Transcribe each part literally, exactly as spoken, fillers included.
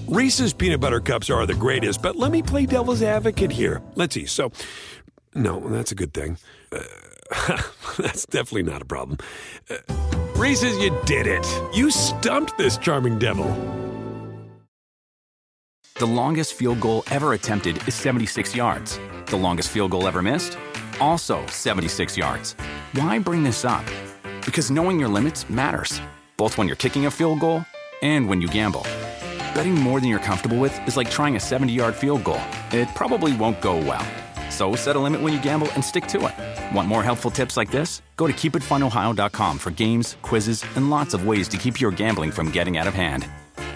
Reese's Peanut Butter Cups are the greatest, but let me play devil's advocate here. Let's see. So, no, that's a good thing. Uh, that's definitely not a problem. Uh, Reese's, you did it. You stumped this charming devil. The longest field goal ever attempted is seventy-six yards. The longest field goal ever missed? Also seventy-six yards. Why bring this up? Because knowing your limits matters, both when you're kicking a field goal and when you gamble. Betting more than you're comfortable with is like trying a seventy-yard field goal. It probably won't go well. So set a limit when you gamble and stick to it. Want more helpful tips like this? Go to keep it fun ohio dot com for games, quizzes, and lots of ways to keep your gambling from getting out of hand.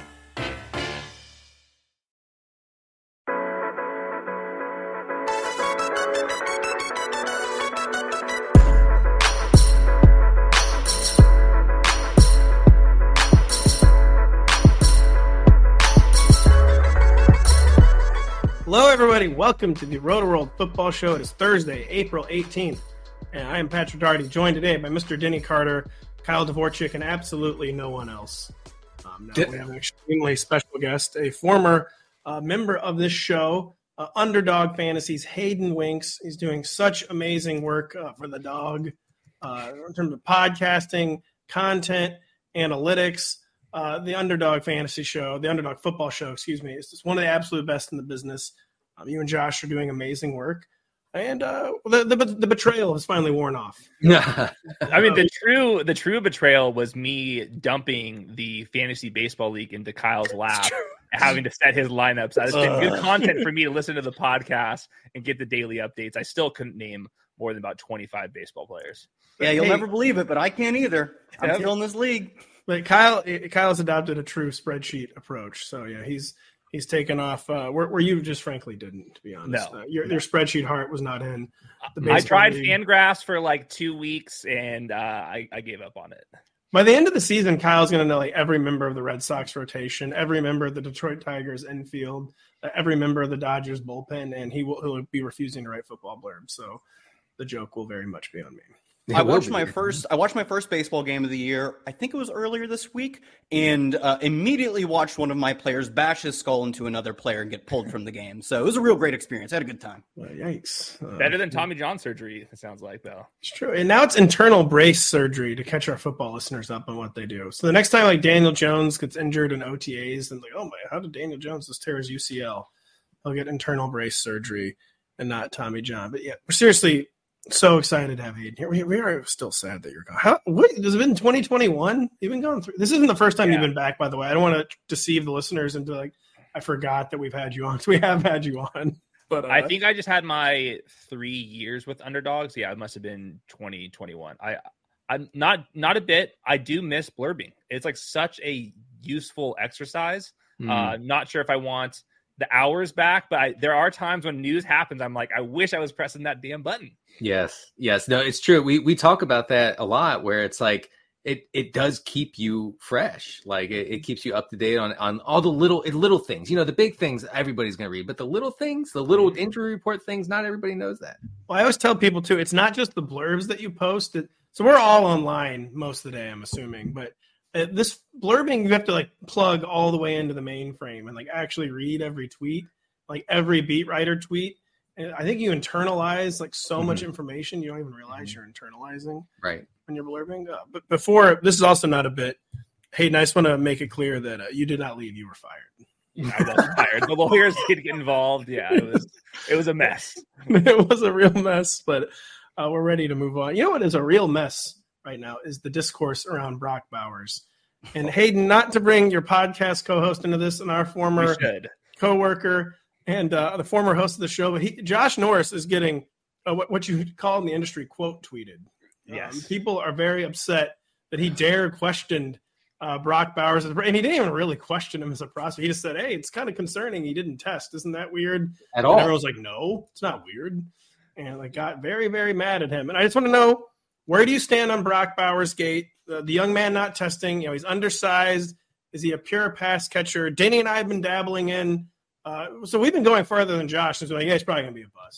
Hello, everybody. Welcome to the Roto-World Football Show. It is Thursday, April eighteenth, and I am Patrick Daugherty, joined today by Mister Denny Carter, Kyle Dvorchak, and absolutely no one else. Um, now we have an extremely special guest, a former uh, member of this show, uh, Underdog Fantasies, Hayden Winks. He's doing such amazing work uh, for the dog uh, in terms of podcasting, content, analytics. Uh, the Underdog Fantasy Show, the Underdog Football Show, excuse me, is one of the absolute best in the business. Um, you and Josh are doing amazing work, and uh, the, the the betrayal has finally worn off. I mean, the true the true betrayal was me dumping the fantasy baseball league into Kyle's lap, and having to set his lineups. It's been good content for me to listen to the podcast and get the daily updates. I still couldn't name more than about twenty-five baseball players. Yeah, you'll hey, never believe it, but I can't either. I'm yep. killing this league. But Kyle, Kyle's adopted a true spreadsheet approach. So yeah, he's he's taken off uh, where, where you just frankly didn't, to be honest. No, uh, your no. your spreadsheet heart was not in. The I tried league. Fangraphs for like two weeks, and uh, I, I gave up on it. By the end of the season, Kyle's going to know like every member of the Red Sox rotation, every member of the Detroit Tigers infield, uh, every member of the Dodgers bullpen, and he will he'll be refusing to write football blurbs. So the joke will very much be on me. I watched my first. I watched my first baseball game of the year. I think it was earlier this week, and uh, immediately watched one of my players bash his skull into another player and get pulled from the game. So it was a real great experience. I had a good time. Uh, yikes! Uh, Better than Tommy John surgery. It sounds like though. It's true, and now it's internal brace surgery to catch our football listeners up on what they do. So the next time, like Daniel Jones gets injured in O T As, and like, oh my, how did Daniel Jones just tear his U C L? He'll get internal brace surgery, and not Tommy John. But yeah, we're seriously. So excited to have Hayden here. We, we are still sad that you're gone. How, what, has it been twenty twenty-one? You've been going through. This isn't the first time yeah. you've been back, by the way. I don't want to deceive the listeners into like, I forgot that we've had you on. So we have had you on. But uh, I think I just had my three years with Underdogs. Yeah, it must have been twenty twenty-one. I, I'm not not a bit. I do miss blurbing. It's like such a useful exercise. Mm. Uh, not sure if I want the hours back, but I, there are times when news happens. I'm like, I wish I was pressing that damn button. Yes. Yes. No, it's true. We, we talk about that a lot where it's like, it, it does keep you fresh. Like it, it keeps you up to date on, on all the little, little things, you know, the big things everybody's going to read, but the little things, the little injury report things, not everybody knows that. Well, I always tell people too, it's not just the blurbs that you post. So we're all online most of the day, I'm assuming, but Uh, this blurbing, you have to like plug all the way into the mainframe and like actually read every tweet, like every beat writer tweet. And I think you internalize like so mm-hmm. much information you don't even realize mm-hmm. you're internalizing right when you're blurbing. Uh, but before, this is also not a bit. Hayden, I just want to make it clear that uh, you did not leave; you were fired. I wasn't fired. The lawyers did get involved. Yeah, it was it was a mess. It was a real mess, but uh, we're ready to move on. You know what is a real mess right now is the discourse around Brock Bowers. And Hayden, not to bring your podcast co-host into this and our former co-worker and uh, the former host of the show, but he, Josh Norris is getting uh, what, what you call in the industry quote tweeted. Yes. Um, people are very upset that he dared questioned uh, Brock Bowers. And he didn't even really question him as a prospect. He just said, hey, it's kind of concerning he didn't test. Isn't that weird? At all. And everyone was like, no, it's not weird. And like got very, very mad at him. And I just want to know, where do you stand on Brock Bowers' gate? Uh, the young man not testing, you know, he's undersized. Is he a pure pass catcher? Denny and I have been dabbling in. Uh, so we've been going further than Josh. And so like, yeah, he's probably going to be a bust.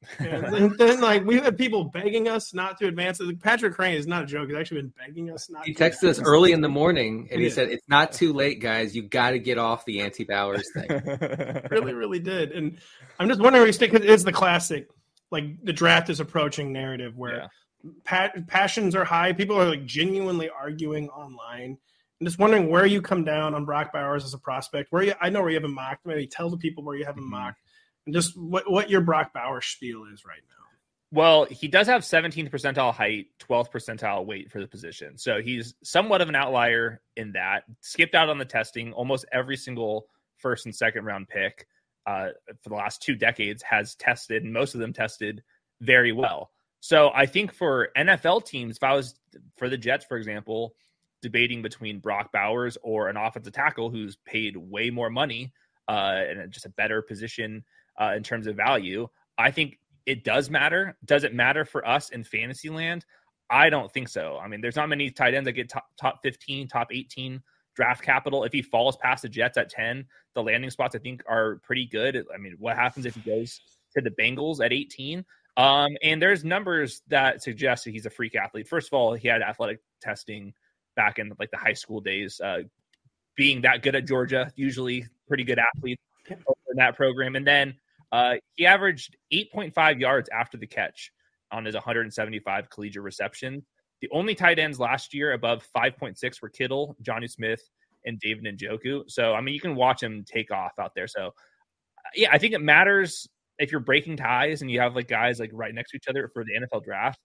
And then, then, like, we've had people begging us not to advance. Patrick Crane is not a joke. He's actually been begging us not he to. He texted us early in the morning, and yeah. he said, it's not too late, guys. You got to get off the anti-Bowers thing. really, really did. And I'm just wondering where you stick, because it's the classic, like, the draft is approaching narrative where yeah. pa- passions are high. People are, like, genuinely arguing online. I'm just wondering where you come down on Brock Bowers as a prospect. Where you, I know where you have him mocked. Maybe tell the people where you have him mm-hmm. mocked. And just what, what your Brock Bowers spiel is right now. Well, he does have seventeenth percentile height, twelfth percentile weight for the position. So he's somewhat of an outlier in that. Skipped out on the testing. Almost every single first and second round pick uh, for the last two decades has tested, and most of them tested very well. So I think for N F L teams, if I was for the Jets, for example, debating between Brock Bowers or an offensive tackle who's paid way more money uh, and just a better position Uh, in terms of value, I think it does matter. Does it matter for us in fantasy land? I don't think so. I mean, there's not many tight ends that get top, top fifteen, top eighteen draft capital. If he falls past the Jets at ten, the landing spots I think are pretty good. I mean, what happens if he goes to the Bengals at eighteen? Um, and there's numbers that suggest that he's a freak athlete. First of all, he had athletic testing back in like the high school days. Uh, being that good at Georgia, usually pretty good athlete in that program. And then Uh, he averaged eight point five yards after the catch on his one hundred seventy-five collegiate reception. The only tight ends last year above five point six were Kittle, Johnny Smith, and David Njoku. So, I mean, you can watch him take off out there. So, yeah, I think it matters if you're breaking ties and you have like guys like right next to each other for the N F L draft.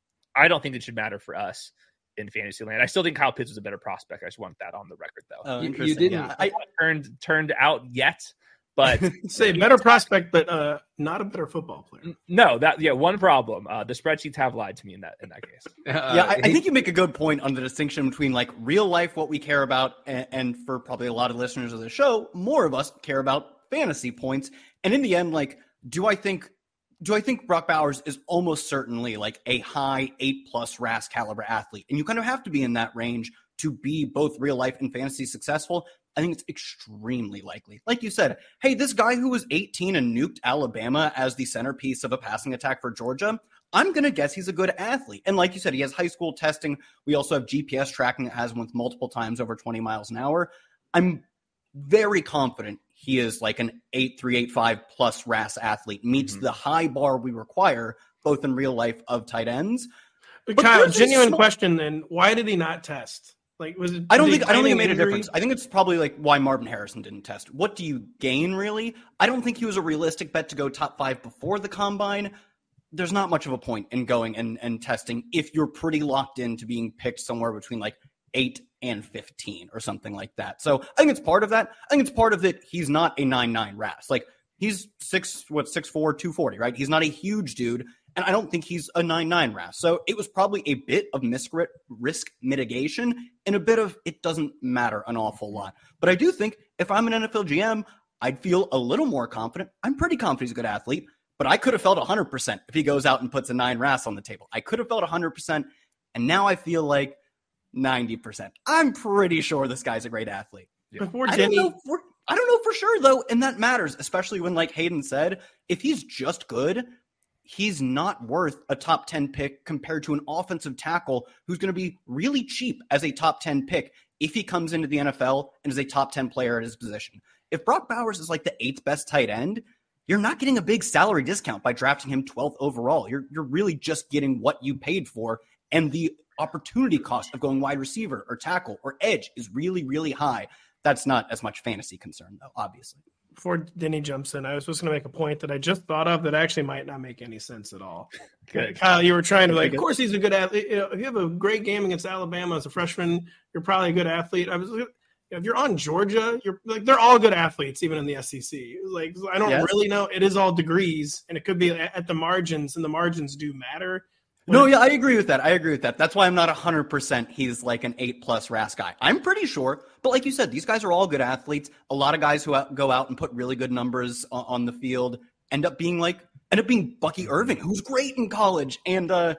I don't think it should matter for us in fantasy land. I still think Kyle Pitts was a better prospect. I just want that on the record, though. Oh, you, you didn't yeah. I, turned turned out yet. But say better prospect, but uh, not a better football player. No, that yeah, one problem. Uh, the spreadsheets have lied to me in that in that case. Uh, yeah, I, I think you make a good point on the distinction between like real life, what we care about, and, and for probably a lot of listeners of the show, more of us care about fantasy points. And in the end, like, do I think do I think Brock Bowers is almost certainly like a high eight plus R A S caliber athlete, and you kind of have to be in that range to be both real life and fantasy successful. I think it's extremely likely. Like you said, hey, this guy who was eighteen and nuked Alabama as the centerpiece of a passing attack for Georgia, I'm going to guess he's a good athlete. And like you said, he has high school testing. We also have G P S tracking that has him with multiple times over twenty miles an hour. I'm very confident he is like an eight three, eight five plus R A S athlete, meets mm-hmm. the high bar we require, both in real life of tight ends. But Kyle, genuine small... question then, why did he not test? Like, was it? I don't think I don't think it made injury? a difference. I think it's probably like why Marvin Harrison didn't test. What do you gain, really? I don't think he was a realistic bet to go top five before the combine. There's not much of a point in going and, and testing if you're pretty locked into being picked somewhere between like eight and fifteen or something like that. So I think it's part of that. I think it's part of that. He's not a nine nine R A S. Like he's six what six four, two forty, right? He's not a huge dude. And I don't think he's a nine nine R A S. So it was probably a bit of misri- risk mitigation and a bit of it doesn't matter an awful lot. But I do think if I'm an N F L G M, I'd feel a little more confident. I'm pretty confident he's a good athlete, but I could have felt one hundred percent if he goes out and puts a nine R A S on the table. I could have felt one hundred percent, and now I feel like ninety percent. I'm pretty sure this guy's a great athlete. Yeah. I don't know for, I don't know for sure, though, and that matters, especially when, like Hayden said, if he's just good – he's not worth a top ten pick compared to an offensive tackle who's going to be really cheap as a top ten pick if he comes into the N F L and is a top ten player at his position. If Brock Bowers is like the eighth best tight end, you're not getting a big salary discount by drafting him twelfth overall. You're you're really just getting what you paid for, and the opportunity cost of going wide receiver or tackle or edge is really, really high. That's not as much fantasy concern, though, obviously. Before Denny jumps in, I was just going to make a point that I just thought of that actually might not make any sense at all. Good. Kyle, you were trying to like, of course he's a good athlete. You know, if you have a great game against Alabama as a freshman, you're probably a good athlete. I was, if you're on Georgia, you're like, they're all good athletes, even in the S E C. Like, I don't yes. really know. It is all degrees, and it could be at the margins, and the margins do matter. No, yeah, I agree with that. I agree with that. That's why I'm not one hundred percent he's like an eight-plus R A S guy. I'm pretty sure. But like you said, these guys are all good athletes. A lot of guys who go out and put really good numbers on the field end up being like – end up being Bucky Irving, who's great in college. And uh,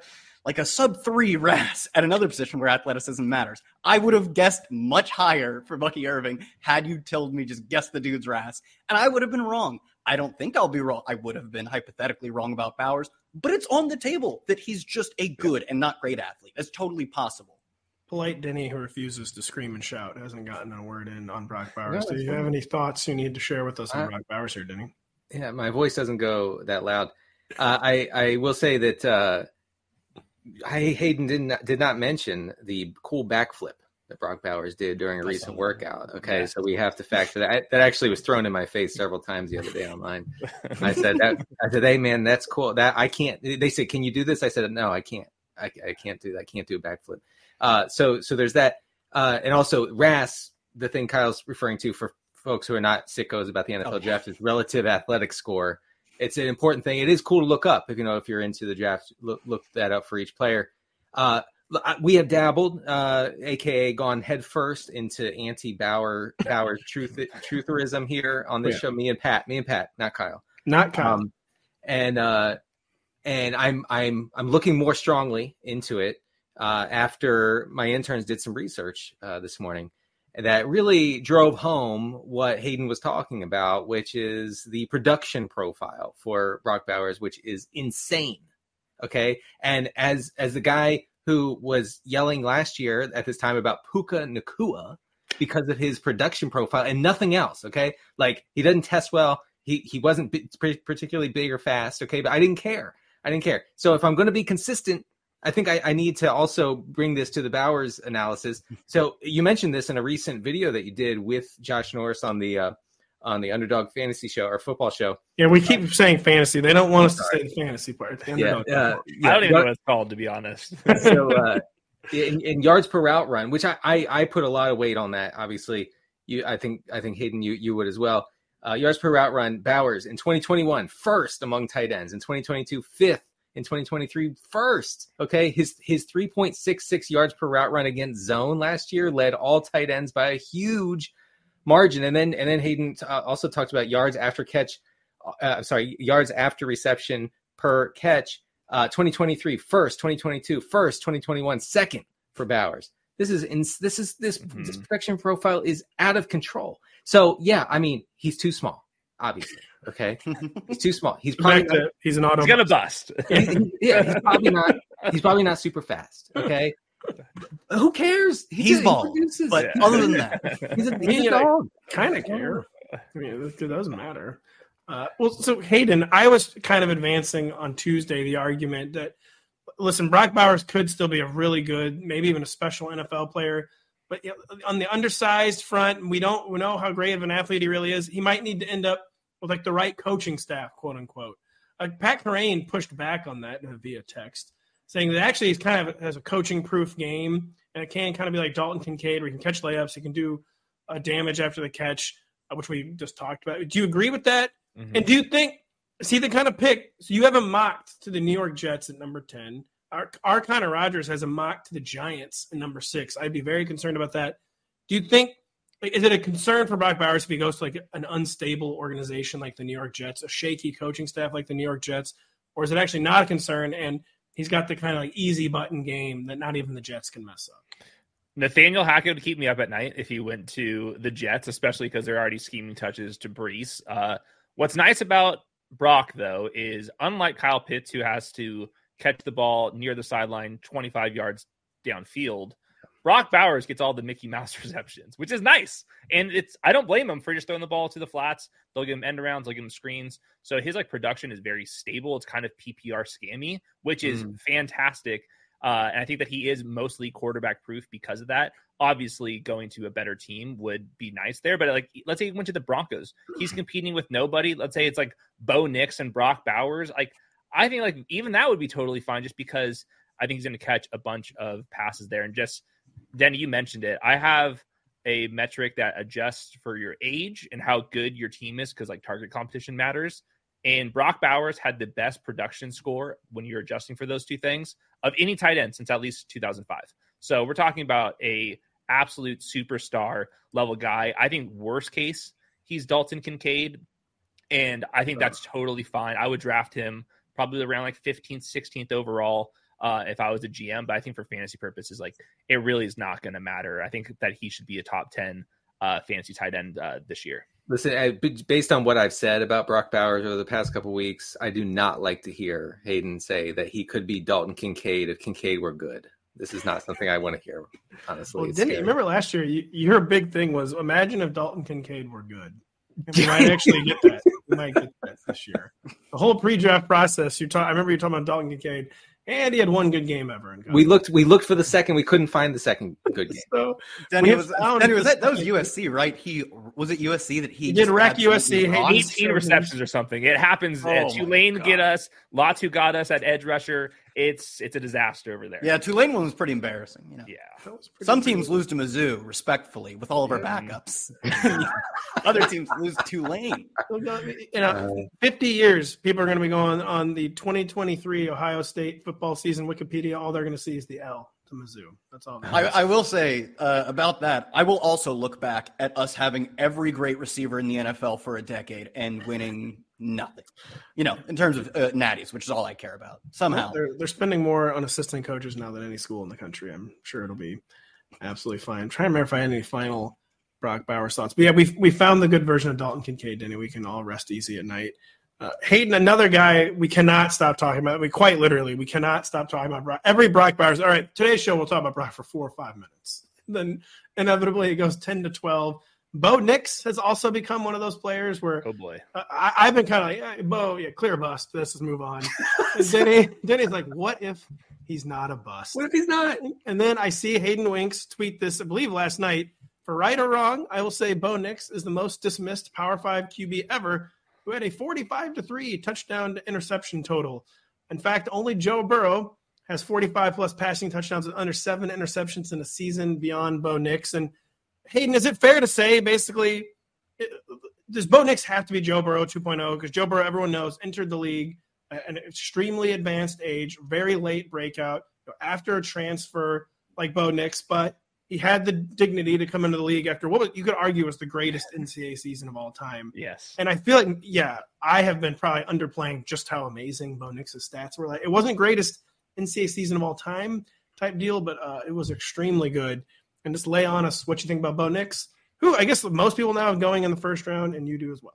like a sub three R A S at another position where athleticism matters. I would have guessed much higher for Bucky Irving had you told me just guess the dude's R A S, and I would have been wrong. I don't think I'll be wrong. I would have been hypothetically wrong about Bowers, but it's on the table that he's just a good and not great athlete. It's totally possible. Polite Denny, who refuses to scream and shout, hasn't gotten a word in on Brock Bowers. No, Do you fine. have any thoughts you need to share with us on I, Brock Bowers here, Denny? Yeah, my voice doesn't go that loud. Uh, I I will say that uh, I, Hayden did not did not mention the cool backflip that Brock Bowers did during a recent workout. Okay, yeah. So we have to factor that. I, that actually was thrown in my face several times the other day online. I said that. I said, "Hey, man, that's cool. That I can't." They said, "Can you do this?" I said, "No, I can't. I, I can't do that. I can't do a backflip." Uh, so so there's that, uh, and also R A S. The thing Kyle's referring to for folks who are not sickos about the N F L oh. draft is relative athletic score. It's an important thing. It is cool to look up if you know if you're into the draft. Look, look that up for each player. Uh, we have dabbled, uh, aka gone headfirst into anti-Bauer Bauer truth trutherism here on this yeah. show. Me and Pat, me and Pat, not Kyle, not Kyle. Um, and uh, and I'm I'm I'm looking more strongly into it uh, after my interns did some research uh, this morning. That really drove home what Hayden was talking about, which is the production profile for Brock Bowers, which is insane. Okay. And as, as the guy who was yelling last year at this time about Puka Nacua because of his production profile and nothing else. Okay. Like he doesn't test well. He, he wasn't particularly big or fast. Okay. But I didn't care. I didn't care. So if I'm going to be consistent, I think I, I need to also bring this to the Bowers analysis. So you mentioned this in a recent video that you did with Josh Norris on the uh, on the Underdog Fantasy Show or football show. Yeah, we keep saying fantasy. They don't want us to say the fantasy part. The yeah, uh, yeah, I don't even know what it's called, to be honest. so uh, in, in yards per route run, which I, I I put a lot of weight on that. Obviously, you I think I think Hayden you you would as well. Uh, yards per route run, Bowers in twenty twenty-one first among tight ends, in twenty twenty-two fifth. In twenty twenty-three, first, okay, his his three point six six yards per route run against zone last year led all tight ends by a huge margin. And then and then Hayden uh, also talked about yards after catch, uh, sorry, yards after reception per catch. Uh, twenty twenty-three first, twenty twenty-two first, twenty twenty-one second for Bowers. This is in, this is this mm-hmm. this production profile is out of control. So yeah, I mean he's too small, obviously. Okay, he's too small. He's probably not, he's an auto. He's gonna bust. he, he, yeah, he's probably not. He's probably not super fast. Okay, who cares? He he's bald. But yeah. other than that, he's a, he's a dog. Kind of care. I mean, it doesn't matter. Uh, well, so Hayden, I was kind of advancing on Tuesday the argument that listen, Brock Bowers could still be a really good, maybe even a special N F L player. But you know, on the undersized front, we don't we know how great of an athlete he really is. He might need to end up with like the right coaching staff, quote unquote. Uh, Pat Kerrane pushed back on that via text, saying that actually he's kind of has a coaching proof game and it can kind of be like Dalton Kincaid where he can catch layups, he can do uh, damage after the catch, uh, which we just talked about. Do you agree with that? Mm-hmm. And do you think, is he the kind of pick? So you have him mocked to the New York Jets at number ten. Our, our Connor Rogers has a mock to the Giants at number six. I'd be very concerned about that. Do you think, is it a concern for Brock Bowers if he goes to like an unstable organization like the New York Jets, a shaky coaching staff like the New York Jets, or is it actually not a concern and he's got the kind of like easy button game that not even the Jets can mess up? Nathaniel Hackett would keep me up at night if he went to the Jets, especially because they're already scheming touches to Brees. Uh, what's nice about Brock, though, is unlike Kyle Pitts, who has to catch the ball near the sideline twenty-five yards downfield, Brock Bowers gets all the Mickey Mouse receptions, which is nice. And it's I don't blame him for just throwing the ball to the flats. They'll give him end arounds, they'll give him screens. So his like production is very stable. It's kind of P P R scammy, which is mm. fantastic. Uh, and I think that he is mostly quarterback proof because of that. Obviously, going to a better team would be nice there. But like, let's say he went to the Broncos. He's competing with nobody. Let's say it's like Bo Nix and Brock Bowers. Like, I think like even that would be totally fine just because I think he's going to catch a bunch of passes there. And just, Denny, you mentioned it. I have a metric that adjusts for your age and how good your team is because like target competition matters. And Brock Bowers had the best production score when you're adjusting for those two things of any tight end since at least two thousand five. So we're talking about a absolute superstar level guy. I think worst case, he's Dalton Kincaid. And I think that's totally fine. I would draft him probably around like fifteenth, sixteenth overall. uh, if I was a G M. But I think for fantasy purposes, like it really is not going to matter. I think that he should be a top ten uh, fantasy tight end uh, this year. Listen, I, based on what I've said about Brock Bowers over the past couple of weeks, I do not like to hear Hayden say that he could be Dalton Kincaid if Kincaid were good. This is not something I want to hear, honestly. Well, didn't you remember last year, you, your big thing was, imagine if Dalton Kincaid were good. And we might actually get that. We might get that this year. The whole pre-draft process, you talk, I remember you talking about Dalton Kincaid, and he had one good game ever. In we looked we looked for the second. We couldn't find the second good game. So Denny was, Denny was that, that was U S C, right? He was it U S C that he, he did wreck U S C. eighteen receptions or something. It happens. Oh Tulane get us. Latu got us at edge rusher. It's it's a disaster over there. Yeah, Tulane one was pretty embarrassing. You know? Yeah, some teams lose to Mizzou, respectfully, with all of our backups. Other teams lose to Tulane. You know, fifty years, people are going to be going on the twenty twenty-three Ohio State football season Wikipedia. All they're going to see is the L to Mizzou. That's all. I, I will say uh, about that. I will also look back at us having every great receiver in the N F L for a decade and winning nothing. You know, in terms of uh, natties, which is all I care about. Somehow they're they're spending more on assistant coaches now than any school in the country. I'm sure it'll be absolutely fine. I'm trying to remember if I had any final Brock Bowers thoughts. But yeah, we we found the good version of Dalton Kincaid, Denny. We can all rest easy at night. Uh, Hayden, another guy we cannot stop talking about. We quite literally, we cannot stop talking about Brock. Every Brock Bowers. All right, today's show we'll talk about Brock for four or five minutes. Then inevitably it goes ten to twelve. Bo Nix has also become one of those players where oh boy, uh, I, I've been kind of like, yeah, Bo, yeah, clear bust. Let's just move on. And Denny, Denny's like, what if he's not a bust? What if he's not? And then I see Hayden Winks tweet this, I believe last night. For right or wrong, I will say Bo Nix is the most dismissed Power Five Q B ever, who had a forty-five to three touchdown to interception total. In fact, only Joe Burrow has forty-five plus passing touchdowns and under seven interceptions in a season beyond Bo Nix. And Hayden, is it fair to say, basically, does Bo Nix have to be Joe Burrow two point oh? Because Joe Burrow, everyone knows, entered the league at an extremely advanced age, very late breakout, after a transfer like Bo Nix, but he had the dignity to come into the league after what was, you could argue was the greatest N C double A season of all time. Yes. And I feel like, yeah, I have been probably underplaying just how amazing Bo Nix's stats were. Like, it wasn't greatest N C double A season of all time type deal, but uh, it was extremely good. And just lay on us what you think about Bo Nix, who I guess most people now have going in the first round, and you do as well.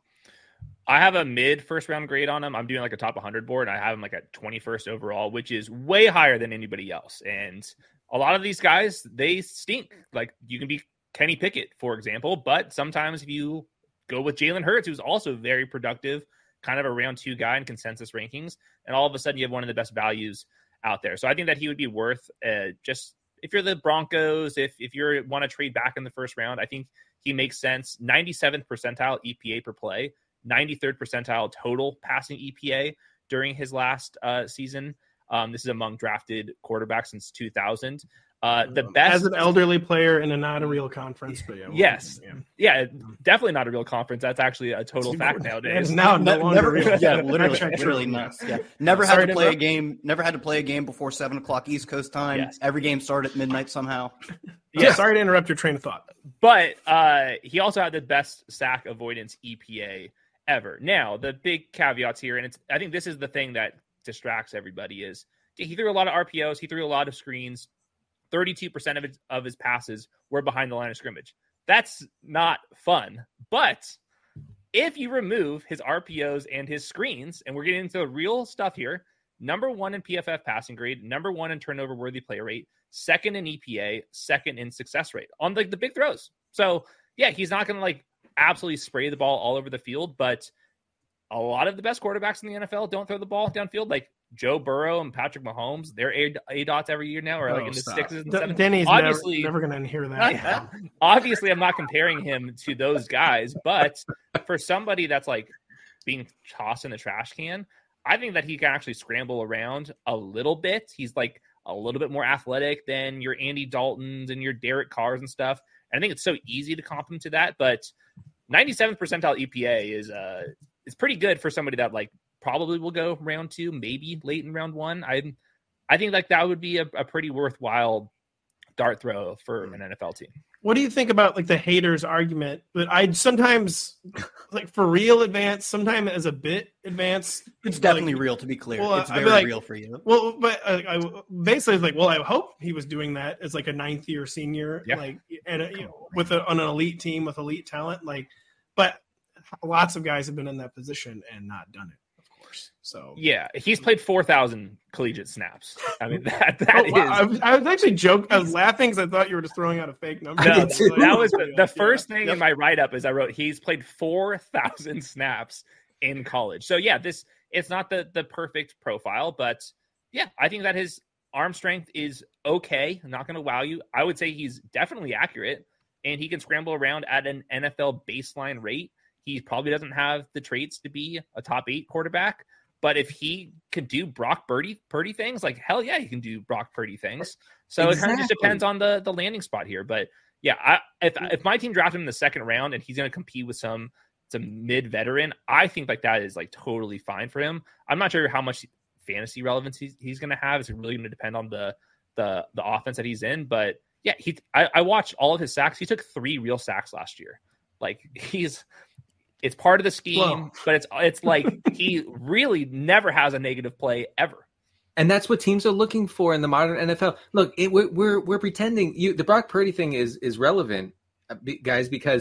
I have a mid first round grade on him. I'm doing like a top one hundred board. And I have him like at twenty-first overall, which is way higher than anybody else. And a lot of these guys, they stink. Like you can be Kenny Pickett, for example, but sometimes if you go with Jalen Hurts, who's also very productive, kind of a round two guy in consensus rankings, and all of a sudden you have one of the best values out there. So I think that he would be worth uh, just if you're the Broncos, if if you want to trade back in the first round, I think he makes sense. ninety-seventh percentile E P A per play, ninety-third percentile total passing E P A during his last uh, season. Um, this is among drafted quarterbacks since two thousand. Uh, the best as an elderly player in a not a real conference, but yeah, yes, yeah. yeah, definitely not a real conference. That's actually a total fact nowadays. Now, no longer never, real. Yeah, literally, literally nuts. Yeah, never had to play a game. Never had to play a game before seven o'clock East Coast time. Yes. Every game started at midnight somehow. Yeah, sorry to interrupt your train of thought. But uh, he also had the best sack avoidance E P A ever. Now, the big caveats here, and it's I think this is the thing that distracts everybody, is he threw a lot of R P Os, he threw a lot of screens. thirty-two percent of his, of his passes were behind the line of scrimmage. That's not fun. But if you remove his R P Os and his screens, and we're getting into the real stuff here, number one in P F F passing grade, number one in turnover-worthy play rate, second in E P A, second in success rate on like the, the big throws. So, yeah, he's not going to like absolutely spray the ball all over the field, but a lot of the best quarterbacks in the N F L don't throw the ball downfield. Like Joe Burrow and Patrick Mahomes, they're A, A dots every year now, or like oh, in the stop. sixes and D- sevens. Denny's obviously, never, never going to hear that. Obviously, I'm not comparing him to those guys, but for somebody that's like being tossed in the trash can, I think that he can actually scramble around a little bit. He's like a little bit more athletic than your Andy Daltons and your Derek Carrs and stuff. And I think it's so easy to comp him to that, but ninety-seventh percentile E P A is uh is pretty good for somebody that like probably will go round two, maybe late in round one. I I think like that would be a, a pretty worthwhile dart throw for an N F L team. What do you think about like the haters argument? But I sometimes like for real advanced, sometimes as a bit advanced. It's definitely like, real, to be clear. Well, it's I'd be very like, real for you. Well, but uh, I basically it's like, well, I hope he was doing that as like a ninth year senior, Yeah. like and you know, with a, on an elite team with elite talent. Like, but lots of guys have been in that position and not done it. So yeah, he's played four thousand collegiate snaps. I mean, that that oh, is. wow. I, was, I was actually joking. I was laughing because I thought you were just throwing out a fake number. No, Like, that was the, the first yeah. thing Yep. in my write up is I wrote he's played four thousand snaps in college. So yeah, this it's not the the perfect profile, but yeah, I think that his arm strength is okay. I'm not going to wow you. I would say he's definitely accurate, and he can scramble around at an N F L baseline rate. He probably doesn't have the traits to be a top eight quarterback. But if he could do Brock Purdy, Purdy things, like hell yeah, he can do Brock Purdy things. So Exactly. it kind of just depends on the the landing spot here. But yeah, I, if if my team drafted him in the second round and he's going to compete with some some mid veteran, I think like that is like totally fine for him. I'm not sure how much fantasy relevance he's, he's going to have. It's really going to depend on the the the offense that he's in. But yeah, he I, I watched all of his sacks. He took three real sacks last year. Like he's. It's part of the scheme, Whoa. but it's it's like he really never has a negative play ever. And that's what teams are looking for in the modern N F L. Look, it, we're, we're we're pretending you the Brock Purdy thing is is relevant, guys, because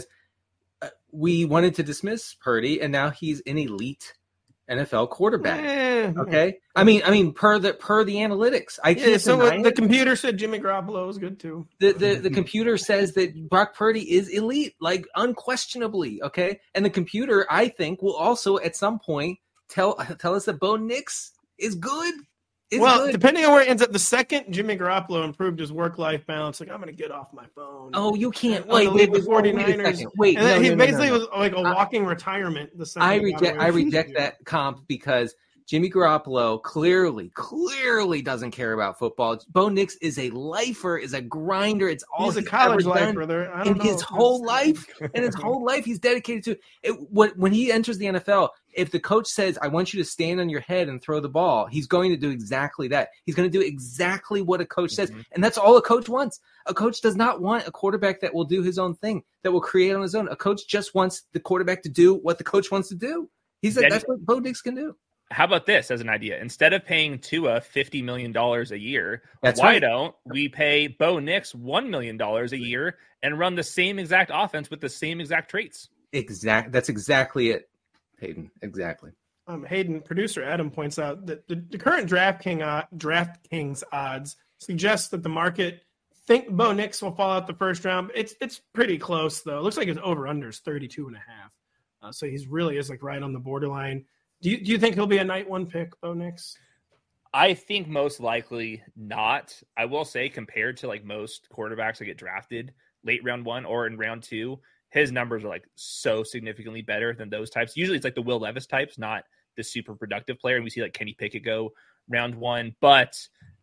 we wanted to dismiss Purdy, and now he's an elite N F L quarterback. Eh. Okay, I mean, I mean, per the per the analytics, I can't Yeah, so deny uh, the it. computer said Jimmy Garoppolo was good too. The, the the computer says that Brock Purdy is elite, like unquestionably. Okay, and the computer, I think, will also at some point tell tell us that Bo Nix is good. Is well, good. depending on where it ends up, the second Jimmy Garoppolo improved his work-life balance, like I'm going to get off my phone. Oh, you can't I'm wait. gonna Wait, leave the wait, wait, forty-niners. wait a second. Wait, And then no, he no, no, basically no, no. was like a walking retirement. The second I he got reject. away I from reject you. that comp because Jimmy Garoppolo clearly, clearly doesn't care about football. Bo Nix is a lifer, is a grinder. It's all He's a he's college ever done lifer. There, I in don't know his if whole that's- life. And his whole life, he's dedicated to it. When, when he enters the N F L, if the coach says, "I want you to stand on your head and throw the ball," he's going to do exactly that. He's going to do exactly what a coach says, Mm-hmm. and that's all a coach wants. A coach does not want a quarterback that will do his own thing, that will create on his own. A coach just wants the quarterback to do what the coach wants to do. He's like, Then- that's what Bo Nix can do. How about this as an idea? Instead of paying Tua fifty million dollars a year, That's why right. don't we pay Bo Nix one million dollars a year and run the same exact offense with the same exact traits? Exact. That's exactly it, Hayden. Exactly. Um, Hayden, producer Adam points out that the, the current DraftKings uh, DraftKings odds suggest that the market think Bo Nix will fall out the first round. It's it's pretty close though. It looks like his over under is thirty-two and a half. Uh, so he's really is like right on the borderline. Do you do you think he'll be a night one pick, Bo Nix? I think most likely not. I will say, compared to like most quarterbacks that get drafted late round one or in round two, his numbers are like so significantly better than those types. Usually it's like the Will Levis types, not the super productive player. And we see like Kenny Pickett go round one. But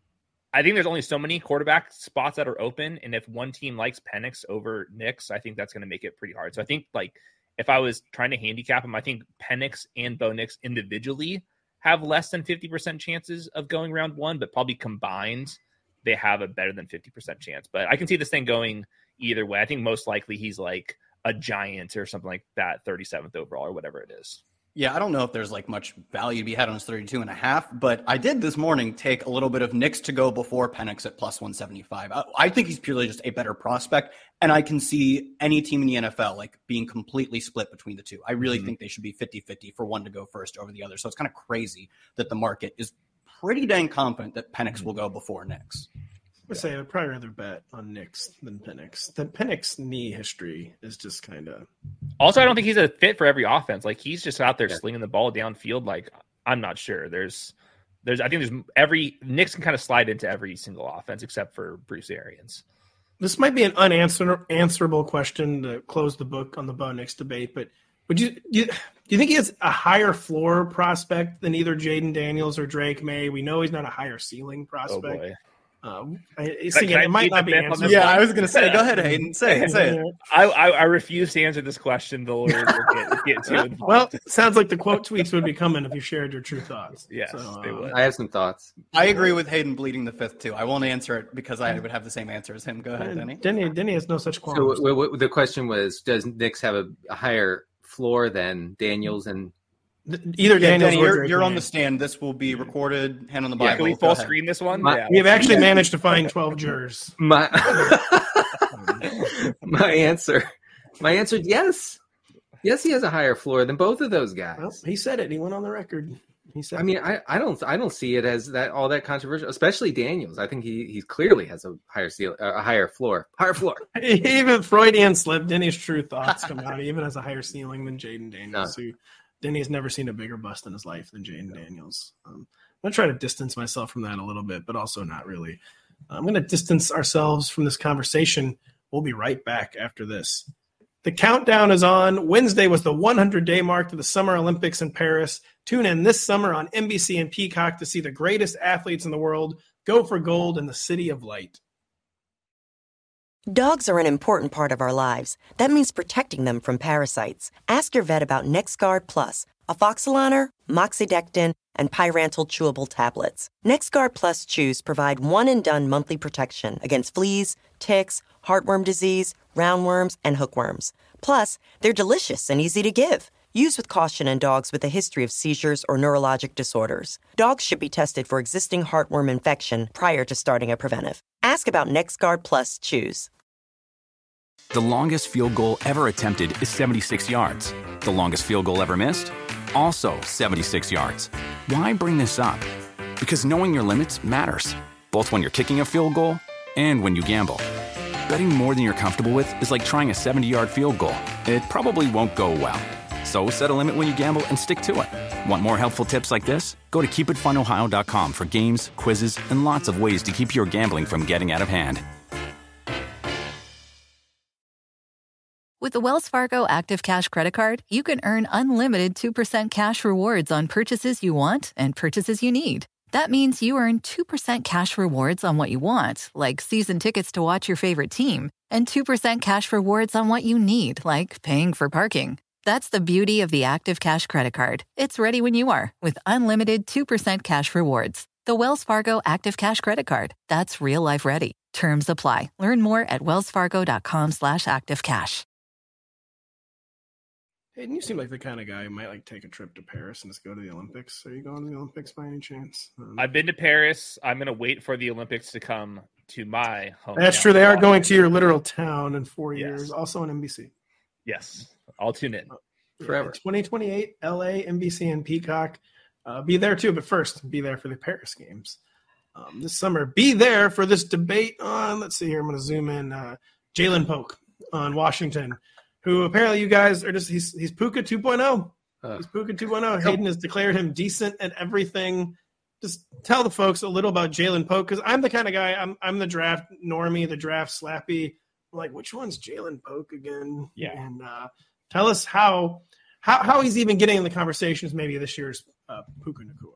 I think there's only so many quarterback spots that are open. And if one team likes Penix over Nix, I think that's going to make it pretty hard. So I think like if I was trying to handicap him, I think Penix and Bo Nix individually have less than fifty percent chances of going round one, but probably combined, they have a better than fifty percent chance. But I can see this thing going either way. I think most likely he's like a Giant or something like that, thirty-seventh overall or whatever it is. Yeah, I don't know if there's like much value to be had on his thirty-two and a half, but I did this morning take a little bit of Nix to go before Penix at plus one seventy-five. I, I think he's purely just a better prospect, and I can see any team in the N F L like being completely split between the two. I really mm-hmm. think they should be fifty-fifty for one to go first over the other. So it's kind of crazy that the market is pretty dang confident that Penix will go before Nix. I would say I'd probably rather bet on Nix than Penix. The Penix knee history is just kind of. Also, I don't think he's a fit for every offense. Like he's just out there yeah. slinging the ball downfield. Like I'm not sure. There's, there's. I think there's every Nix can kind of slide into every single offense except for Bruce Arians. This might be an unanswerable question to close the book on the Bo Nix debate, but would you, you do you think he has a higher floor prospect than either Jaden Daniels or Drake May? We know he's not a higher ceiling prospect. Oh boy. Um, I, see, it might not be answered. Yeah, I was going to say, go ahead, Hayden. Say it, say it. I, I, I refuse to answer this question. The lawyers will get, get too involved. Well, sounds like the quote tweets would be coming if you shared your true thoughts. Yes, so, they would. I have some thoughts. I agree with Hayden bleeding the fifth, too. I won't answer it because I would have the same answer as him. Go ahead, Denny. Denny, Denny has no such qualms. So w- w- the question was, does Nix have a, a higher floor than Daniels and either Yeah, Daniels Denny, or you're, Drake you're on May. the stand. This will be recorded. Hand on the Yeah, Bible. can we Go full ahead. screen this one? My- yeah, We have let's- actually managed to find twelve jurors. my my answer. My answer, yes. Yes, he has a higher floor than both of those guys. Well, he said it. He went on the record. He said I mean, I, I don't I don't see it as that all that controversial, especially Daniels. I think he he clearly has a higher seal, uh, a higher floor, higher floor. even Freudian slip. Denny's true thoughts come out. He even has a higher ceiling than Jaden Daniels. No. Who Denny has never seen a bigger bust in his life than Jaden Daniels. Um, I'm gonna try to distance myself from that a little bit, but also not really. I'm gonna distance ourselves from this conversation. We'll be right back after this. The countdown is on. Wednesday was the hundred-day mark to the Summer Olympics in Paris. Tune in this summer on N B C and Peacock to see the greatest athletes in the world go for gold in the City of Light. Dogs are an important part of our lives. That means protecting them from parasites. Ask your vet about NexGard Plus, Afoxolaner, Moxidectin, and Pyrantel chewable tablets. NexGard Plus chews provide one-and-done monthly protection against fleas, ticks, heartworm disease, roundworms, and hookworms. Plus, they're delicious and easy to give. Use with caution in dogs with a history of seizures or neurologic disorders. Dogs should be tested for existing heartworm infection prior to starting a preventive. Ask about NexGard Plus chews. The longest field goal ever attempted is seventy-six yards. The longest field goal ever missed? Also seventy-six yards. Why bring this up? Because knowing your limits matters, both when you're kicking a field goal and when you gamble. Betting more than you're comfortable with is like trying a seventy-yard field goal. It probably won't go well. So set a limit when you gamble and stick to it. Want more helpful tips like this? Go to keep it fun ohio dot com for games, quizzes, and lots of ways to keep your gambling from getting out of hand. With the Wells Fargo Active Cash Credit Card, you can earn unlimited two percent cash rewards on purchases you want and purchases you need. That means you earn two percent cash rewards on what you want, like season tickets to watch your favorite team, and two percent cash rewards on what you need, like paying for parking. That's the beauty of the Active Cash Credit Card. It's ready when you are, with unlimited two percent cash rewards. The Wells Fargo Active Cash Credit Card. That's real life ready. Terms apply. Learn more at wellsfargo.com slash activecash. Hayden, you seem like the kind of guy who might like take a trip to Paris and just go to the Olympics. Are you going to the Olympics by any chance? Um, I've been to Paris. I'm going to wait for the Olympics to come to my home. that's true. They are going to your literal town in four Yes. years. Also on N B C. Yes, I'll tune in. Forever. Yeah, twenty twenty-eight, L A, N B C, and Peacock. Uh, be there too, but first, be there for the Paris games um, this summer. Be there for this debate on, let's see here, I'm going to zoom in, uh, Jalen Polk on Washington, who apparently you guys are just, he's, he's Puka two point oh. Uh, He's Puka two point oh. Hayden has declared him decent at everything. Just tell the folks a little about Jalen Polk, because I'm the kind of guy, I'm I'm the draft normie, the draft slappy. I'm like, which one's Jalen Polk again? Yeah. And uh, tell us how, how how he's even getting in the conversations maybe this year's uh, Puka Nacua.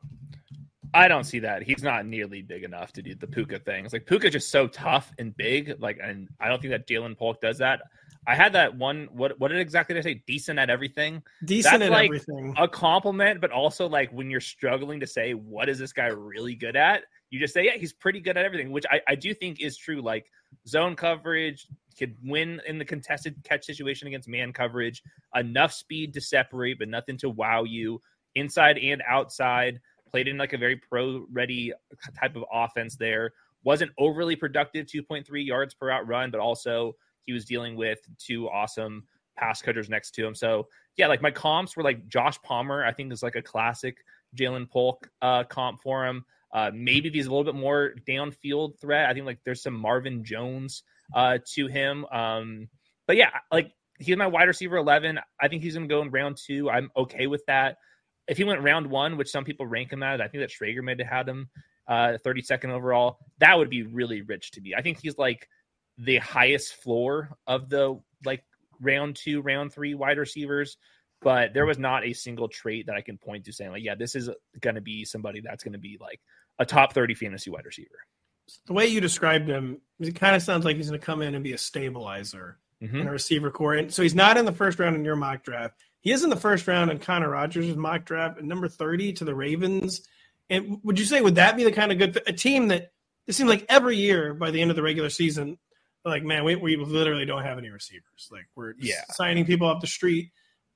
I don't see that. He's not nearly big enough to do the Puka thing. It's like Puka's just so tough and big. Like, and I don't think that Jalen Polk does that. I had that one. What what did exactly did I say? Decent at everything. Decent That's at like everything. A compliment, but also like when you're struggling to say what is this guy really good at, you just say, yeah, he's pretty good at everything, which I, I do think is true. Like zone coverage, could win in the contested catch situation against man coverage, enough speed to separate, but nothing to wow you. Inside and outside, played in like a very pro-ready type of offense there. Wasn't overly productive, two point three yards per out run, but also he was dealing with two awesome pass cutters next to him. So yeah, like my comps were like Josh Palmer, I think is like a classic Jalen Polk uh, comp for him. Uh, maybe he's a little bit more downfield threat. I think like there's some Marvin Jones uh, to him. Um, but yeah, like he's my wide receiver eleven. I think he's going to go in round two. I'm okay with that. If he went round one, which some people rank him at, I think that Schrager may have had him uh, thirty-second overall. That would be really rich to me. I think he's like the highest floor of the like round two, round three wide receivers. But there was not a single trait that I can point to saying like, yeah, this is going to be somebody that's going to be like a top thirty fantasy wide receiver. The way you described him, it kind of sounds like he's going to come in and be a stabilizer Mm-hmm. in a receiver core. And so he's not in the first round in your mock draft. He is in the first round in Connor Rogers' mock draft at number thirty to the Ravens. And would you say, would that be the kind of good, a team that it seems like every year by the end of the regular season, like, man, we, we literally don't have any receivers. Like we're just Yeah. signing people off the street.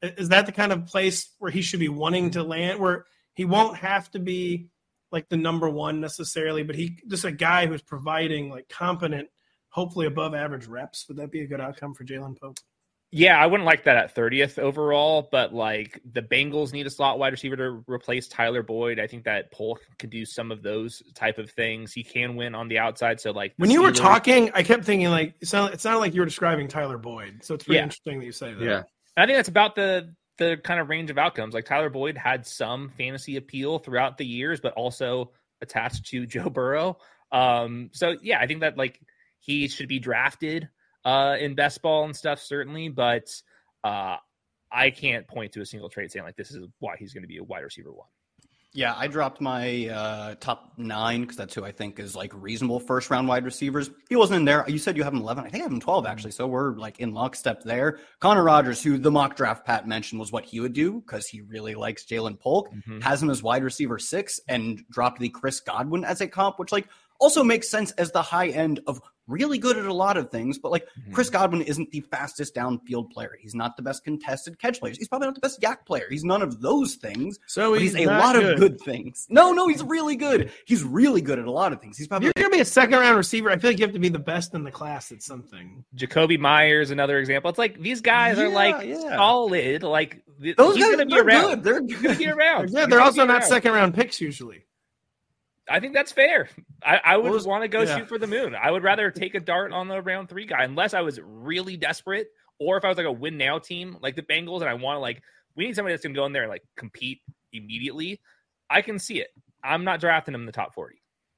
Is that the kind of place where he should be wanting to land, where he won't have to be like the number one necessarily, but he just a guy who's providing like competent, hopefully above average reps? Would that be a good outcome for Jalen Polk? Yeah, I wouldn't like that at thirtieth overall, but like the Bengals need a slot wide receiver to replace Tyler Boyd. I think that Polk could do some of those type of things. He can win on the outside. So like when you Steelers, were talking, I kept thinking like it sounded, it sounded like you were describing Tyler Boyd. So it's pretty yeah. interesting that you say that. Yeah, I think that's about the the kind of range of outcomes. Like Tyler Boyd had some fantasy appeal throughout the years, but also attached to Joe Burrow. Um, so yeah, I think that like he should be drafted uh, in best ball and stuff, certainly, but uh, I can't point to a single trait saying like this is why he's going to be a wide receiver one. Yeah, I dropped my uh, top nine because that's who I think is like reasonable first round wide receivers. He wasn't in there. You said you have him eleven. I think I have him twelve actually. So we're like in lockstep there. Connor Rogers, who the mock draft Pat mentioned was what he would do because he really likes Jalen Polk, mm-hmm. has him as wide receiver six and dropped the Chris Godwin as a comp, which like also makes sense as the high end of really good at a lot of things. But like mm-hmm. Chris Godwin isn't the fastest downfield player. He's not the best contested catch player. He's probably not the best yak player. He's none of those things. So he's, he's a lot good. of good things. No, no, he's really good. He's really good at a lot of things. He's probably You're going to be a second round receiver. I feel like you have to be the best in the class at something. Jacoby Myers, another example. It's like these guys yeah, are like yeah. solid. Like those he's guys going to be they're around. Good. They're he's going to be around. Yeah, they're also not second round picks usually. I think that's fair. I, I would well, want to go yeah. shoot for the moon. I would rather take a dart on the round three guy unless I was really desperate, or if I was like a win now team like the Bengals and I want to like we need somebody that's going to go in there and like compete immediately. I can see it. I'm not drafting him in the top forty.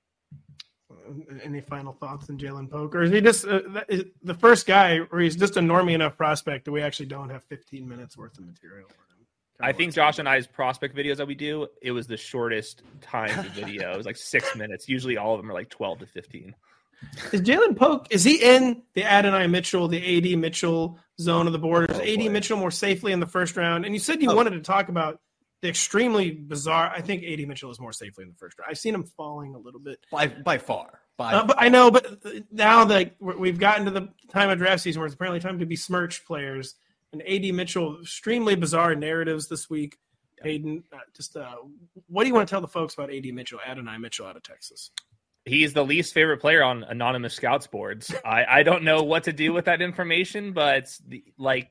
Any final thoughts on Jalen Polk, or is he just uh, is the first guy, or he's just a normie enough prospect that we actually don't have fifteen minutes worth of material? I think Josh and I's prospect videos that we do, it was the shortest time of video. It was like six minutes. Usually all of them are like twelve to fifteen. Is Jalen Polk, is he in the Adonai Mitchell, the A D Mitchell zone of the board? Is oh, A D boy. Mitchell more safely in the first round? And you said you oh. wanted to talk about the extremely bizarre. I think A D Mitchell is more safely in the first round. I've seen him falling a little bit. By by far. By uh, but I know, but now that we've gotten to the time of draft season where it's apparently time to besmirch players, and A D Mitchell, extremely bizarre narratives this week. Hayden, uh, just uh, what do you want to tell the folks about A D Mitchell, Adonai Mitchell out of Texas? He's the least favorite player on anonymous scouts boards. I, I don't know what to do with that information, but the, like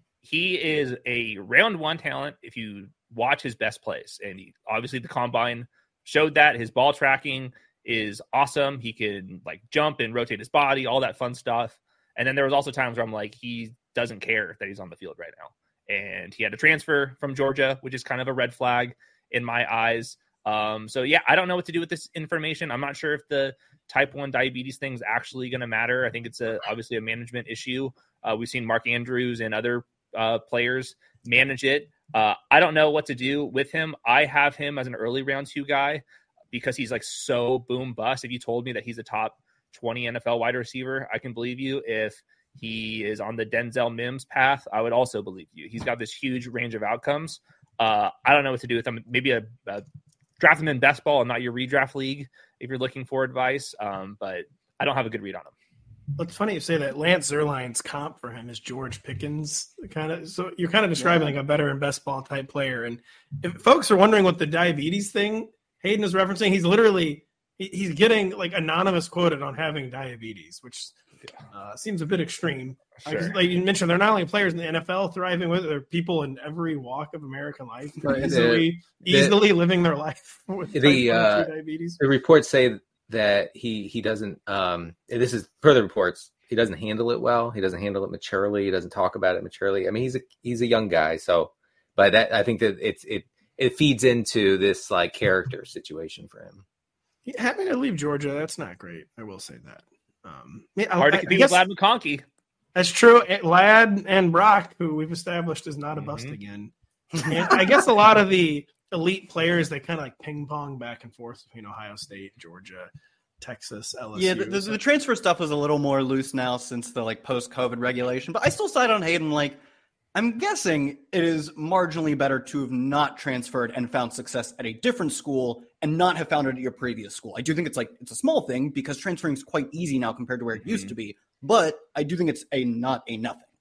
he is a round one talent if you watch his best plays. And he, obviously the combine showed that. His ball tracking is awesome. He can like jump and rotate his body, all that fun stuff. And then there was also times where I'm like, he doesn't care that he's on the field right now. And he had to transfer from Georgia, which is kind of a red flag in my eyes. Um, so, yeah, I don't know what to do with this information. I'm not sure if the type one diabetes thing is actually going to matter. I think it's a, obviously a management issue. Uh, we've seen Mark Andrews and other uh, players manage it. Uh, I don't know what to do with him. I have him as an early round two guy because he's like so boom bust. If you told me that he's a top twenty N F L wide receiver, I can believe you. If he is on the Denzel Mims path, I would also believe you. He's got this huge range of outcomes. Uh, I don't know what to do with him. Maybe a, a draft him in best ball and not your redraft league if you're looking for advice. Um, but I don't have a good read on him. Well, it's funny you say that. Lance Zierlein's comp for him is George Pickens, kind of. So you're kind of describing yeah. like a better and best ball type player. And if folks are wondering what the diabetes thing Hayden is referencing, he's literally he, he's getting like anonymous quoted on having diabetes, which uh, seems a bit extreme. Sure. Like, like you mentioned, they're not only players in the N F L thriving with it, they're people in every walk of American life right. easily, the, easily living their life with the uh, diabetes. The reports say that he he doesn't um this is further reports he doesn't handle it well, he doesn't handle it maturely, he doesn't talk about it maturely. I mean, he's a he's a young guy, so but that I think that it's it it feeds into this like character situation for him. Having to leave Georgia, that's not great. I will say that. Um yeah, hard I, to compete with Ladd McConkey. That's true. Ladd and Brock, who we've established is not a bust mm-hmm. again. And I guess a lot of the elite players, they kind of like ping pong back and forth between Ohio State, Georgia, Texas, L S U. Yeah, the, the, the transfer stuff is a little more loose now since the like post-COVID regulation. But I still side on Hayden. Like, I'm guessing it is marginally better to have not transferred and found success at a different school and not have found it at your previous school. I do think it's like it's a small thing because transferring is quite easy now compared to where it mm-hmm. used to be. But I do think it's a not a nothing.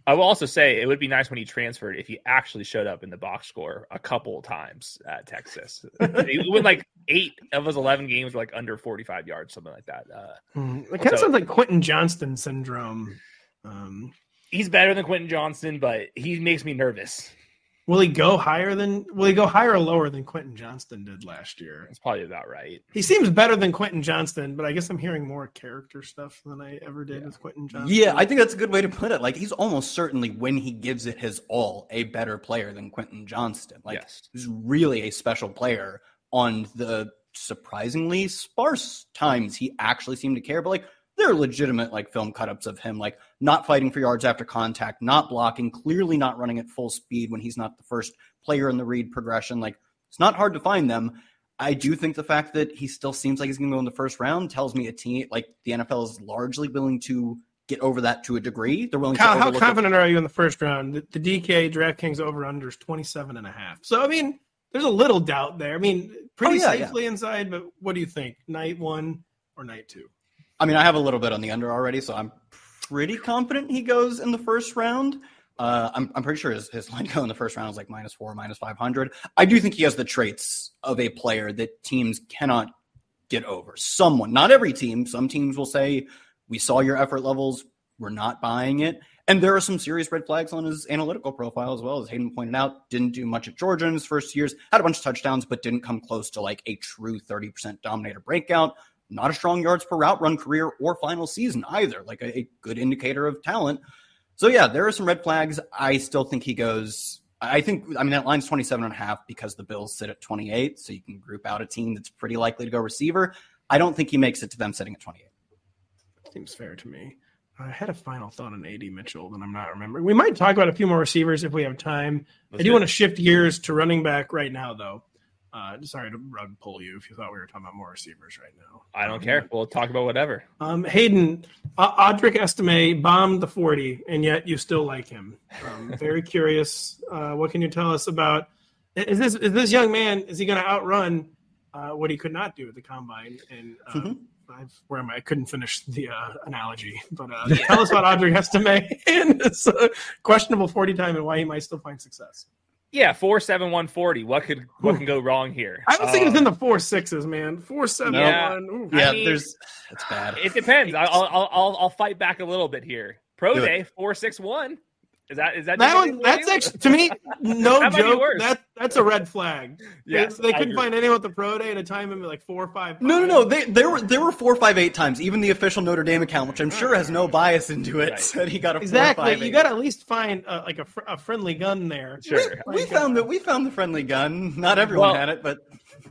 I will also say it would be nice when he transferred if he actually showed up in the box score a couple times at Texas. He went like eight of his eleven games were like under forty-five yards, something like that. Uh, mm, it kind of so, sounds like Quentin Johnston syndrome. Um, he's better than Quentin Johnston, but he makes me nervous. Will he go higher than? Will he go higher or lower than Quentin Johnston did last year? That's probably about right. He seems better than Quentin Johnston, but I guess I'm hearing more character stuff than I ever did yeah. with Quentin Johnston. Yeah, I think that's a good way to put it. Like he's almost certainly, when he gives it his all, a better player than Quentin Johnston. Like yes. he's really a special player on the surprisingly sparse times he actually seemed to care. But like, there are legitimate like film cut-ups of him, like not fighting for yards after contact, not blocking, clearly not running at full speed when he's not the first player in the read progression. Like it's not hard to find them. I do think the fact that he still seems like he's going to go in the first round tells me a team like the N F L is largely willing to get over that to a degree. They're willing Kyle, to how confident it. are you in the first round? The, the D K DraftKings over-under is twenty-seven and a half. So, I mean, there's a little doubt there. I mean, pretty oh, yeah, safely yeah. inside, but what do you think? Night one or night two? I mean, I have a little bit on the under already, so I'm pretty confident he goes in the first round. Uh, I'm, I'm pretty sure his, his line go in the first round is like minus four, minus five hundred. I do think he has the traits of a player that teams cannot get over. Someone, not every team. Some teams will say, we saw your effort levels, we're not buying it. And there are some serious red flags on his analytical profile as well. As Hayden pointed out, didn't do much at Georgia in his first years, had a bunch of touchdowns, but didn't come close to like a true thirty percent dominator breakout. Not a strong yards per route run career or final season either, like a, a good indicator of talent. So yeah, there are some red flags. I still think he goes, I think, I mean, that line's twenty-seven and a half because the Bills sit at twenty-eight. So you can group out a team that's pretty likely to go receiver. I don't think he makes it to them sitting at twenty-eight. Seems fair to me. I had a final thought on A D Mitchell that I'm not remembering. We might talk about a few more receivers if we have time. Let's I do want to shift gears to running back right now, though. Uh, sorry to rug pull you if you thought we were talking about more receivers right now. I don't um, care. We'll talk about whatever. Um, Hayden, uh, Audric Estime bombed the forty, and yet you still like him. Um, very curious. Uh, what can you tell us about is this? Is this young man? Is he going to outrun uh, what he could not do at the combine? And uh, mm-hmm. I've, where am I? I couldn't finish the uh, analogy, but uh, tell us about Audric Estime and his uh, questionable forty time and why he might still find success. Yeah, four seven one forty. What could what can go wrong here? I was thinking um, it's in the four sixes, man. Four seven yeah, one. Ooh. Yeah, I mean, there's it's bad. It depends. I'll I'll I'll I'll fight back a little bit here. Pro Day four six one. Is that is that that one? That's actually to me no that joke. That that's a red flag. Yes, they, they couldn't find anyone at the pro day at a time in like four or five. No, no, no. They there were there were four five eight times. Even the official Notre Dame account, which I'm sure has no bias into it, right. said he got a exactly. four, five, you got to at least find uh, like a, fr- a friendly gun there. Sure, we, we like, found uh, that we found the friendly gun. Not everyone well, had it, but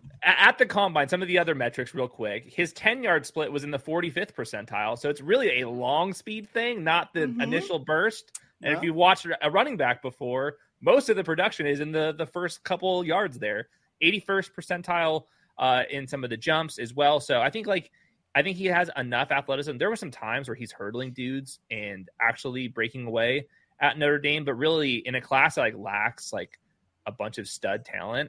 at the combine, some of the other metrics, real quick. His ten yard split was in the forty-fifth percentile, so it's really a long speed thing, not the mm-hmm. initial burst. And yeah. if you watched a running back before, most of the production is in the, the first couple yards there. eighty-first percentile uh, in some of the jumps as well. So I think like I think he has enough athleticism. There were some times where he's hurdling dudes and actually breaking away at Notre Dame, but really in a class that like lacks like a bunch of stud talent.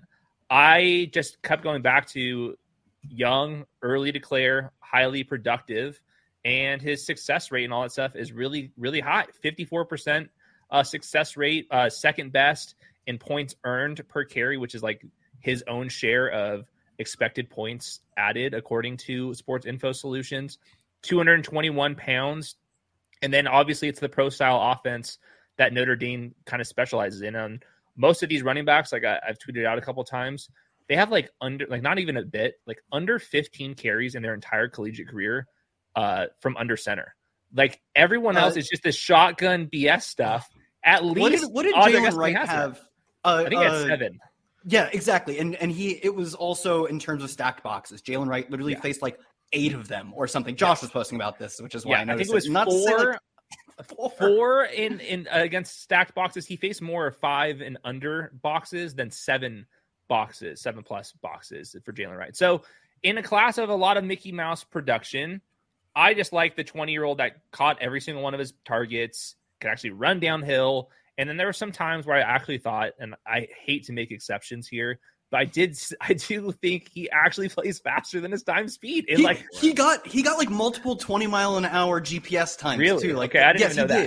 I just kept going back to young, early declare, highly productive. And his success rate and all that stuff is really, really high. fifty-four percent uh, success rate, uh, second best in points earned per carry, which is like his own share of expected points added, according to Sports Info Solutions. two hundred twenty-one pounds. And then obviously it's the pro-style offense that Notre Dame kind of specializes in. On most of these running backs, like I, I've tweeted out a couple times, they have like under, like not even a bit, like under fifteen carries in their entire collegiate career. Uh, from under center, like everyone else uh, is just this shotgun B S stuff. At least, what did, what did Jalen Wright have? Uh, I think he had uh, seven. Yeah, exactly. And and he it was also in terms of stacked boxes. Jalen Wright literally yeah. faced like eight of them or something. Josh yeah. was posting about this, which is why yeah, I noticed. I think it was it. Not four. Like, four. four in in uh, against stacked boxes. He faced more five and under boxes than seven boxes, seven plus boxes for Jalen Wright. So in a class of a lot of Mickey Mouse production. I just like the twenty-year-old that caught every single one of his targets, could actually run downhill. And then there were some times where I actually thought, and I hate to make exceptions here, but I did, I do think he actually plays faster than his time speed. And he, like he got, he got like multiple twenty mile an hour G P S times really? too. Like, okay, I didn't yes, even know he that. Did.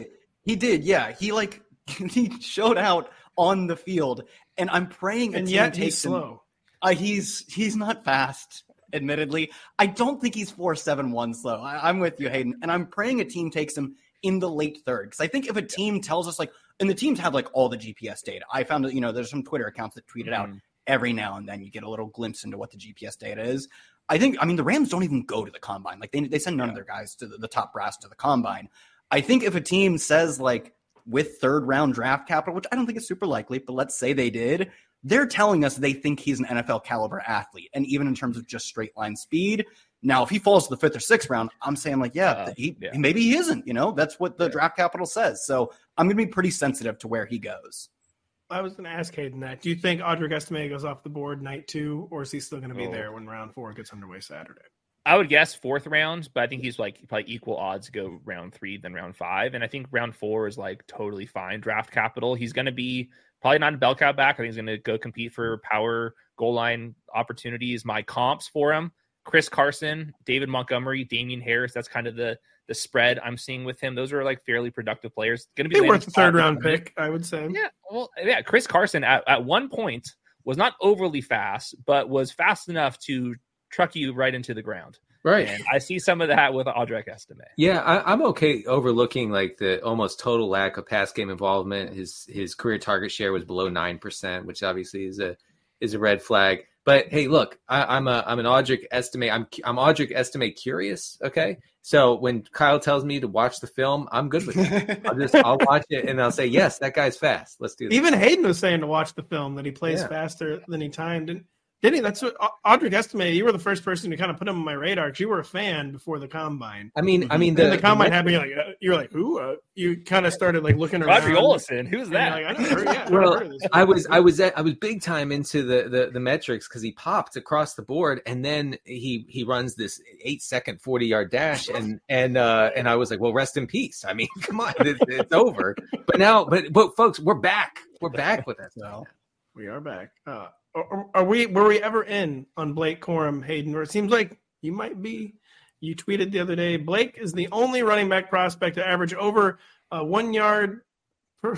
He did, yeah. He like he showed out on the field, and I'm praying. And a yet team he's takes him. slow. Uh, he's he's not fast, admittedly. I don't think he's four seven one slow. I, I'm with you, Hayden, and I'm praying a team takes him in the late third, because I think if a team tells us like, and the teams have like all the G P S data. I found that, you know, there's some Twitter accounts that tweet it Mm-hmm. out every now and then. You get a little glimpse into what the G P S data is. I think, I mean, the Rams don't even go to the combine. Like they they send none yeah. of their guys to the, the top brass to the combine. I think if a team says like with third round draft capital, which I don't think is super likely, but let's say they did, they're telling us they think he's an N F L caliber athlete. And even in terms of just straight line speed. Now, if he falls to the fifth or sixth round, I'm saying like, yeah, uh, he, yeah. maybe he isn't, you know, that's what the yeah. draft capital says. So I'm going to be pretty sensitive to where he goes. I was going to ask Hayden that. Do you think Audric Estime goes off the board night two, or is he still going to be oh. there when round four gets underway Saturday? I would guess fourth round, but I think he's like probably equal odds to go round three than round five. And I think round four is like totally fine draft capital. He's going to be probably not a bell cow back. I think he's going to go compete for power goal line opportunities. My comps for him, Chris Carson, David Montgomery, Damian Harris. That's kind of the the spread I'm seeing with him. Those are like fairly productive players. Going to be worth a third round pick, I would say. Yeah, well, yeah. Chris Carson at, at one point was not overly fast, but was fast enough to truck you right into the ground. Right. And I see some of that with Audric Estime. Yeah, I, I'm okay overlooking like the almost total lack of pass game involvement. His his career target share was below nine percent, which obviously is a is a red flag. But hey, look, I, I'm a I'm an Audric Estime. I'm I'm Audric Estime curious. Okay, so when Kyle tells me to watch the film, I'm good with it. I'll just I'll watch it and I'll say yes, that guy's fast. Let's do this. Even Hayden was saying to watch the film that he plays yeah. faster than he timed. And did he? That's what Audric Estime. You were the first person to kind of put him on my radar because you were a fan before the combine. I mean, I mean, the, the, the combine the, happened. You're like, uh, you're like, who? Uh, you kind of started like looking around. Roger Olson, who's that? Like, I never heard, yeah, well, heard of this. I was, I was, at, I was big time into the the, the metrics because he popped across the board and then he he runs this eight second forty yard dash and and uh, and I was like, well, rest in peace. I mean, come on, it, it's over. But now, but but folks, we're back. We're back with it. So we are back. Uh, Are, are we were we ever in on Blake Corum, Hayden? Or it seems like you might be. You tweeted the other day, Blake is the only running back prospect to average over uh, one yard per.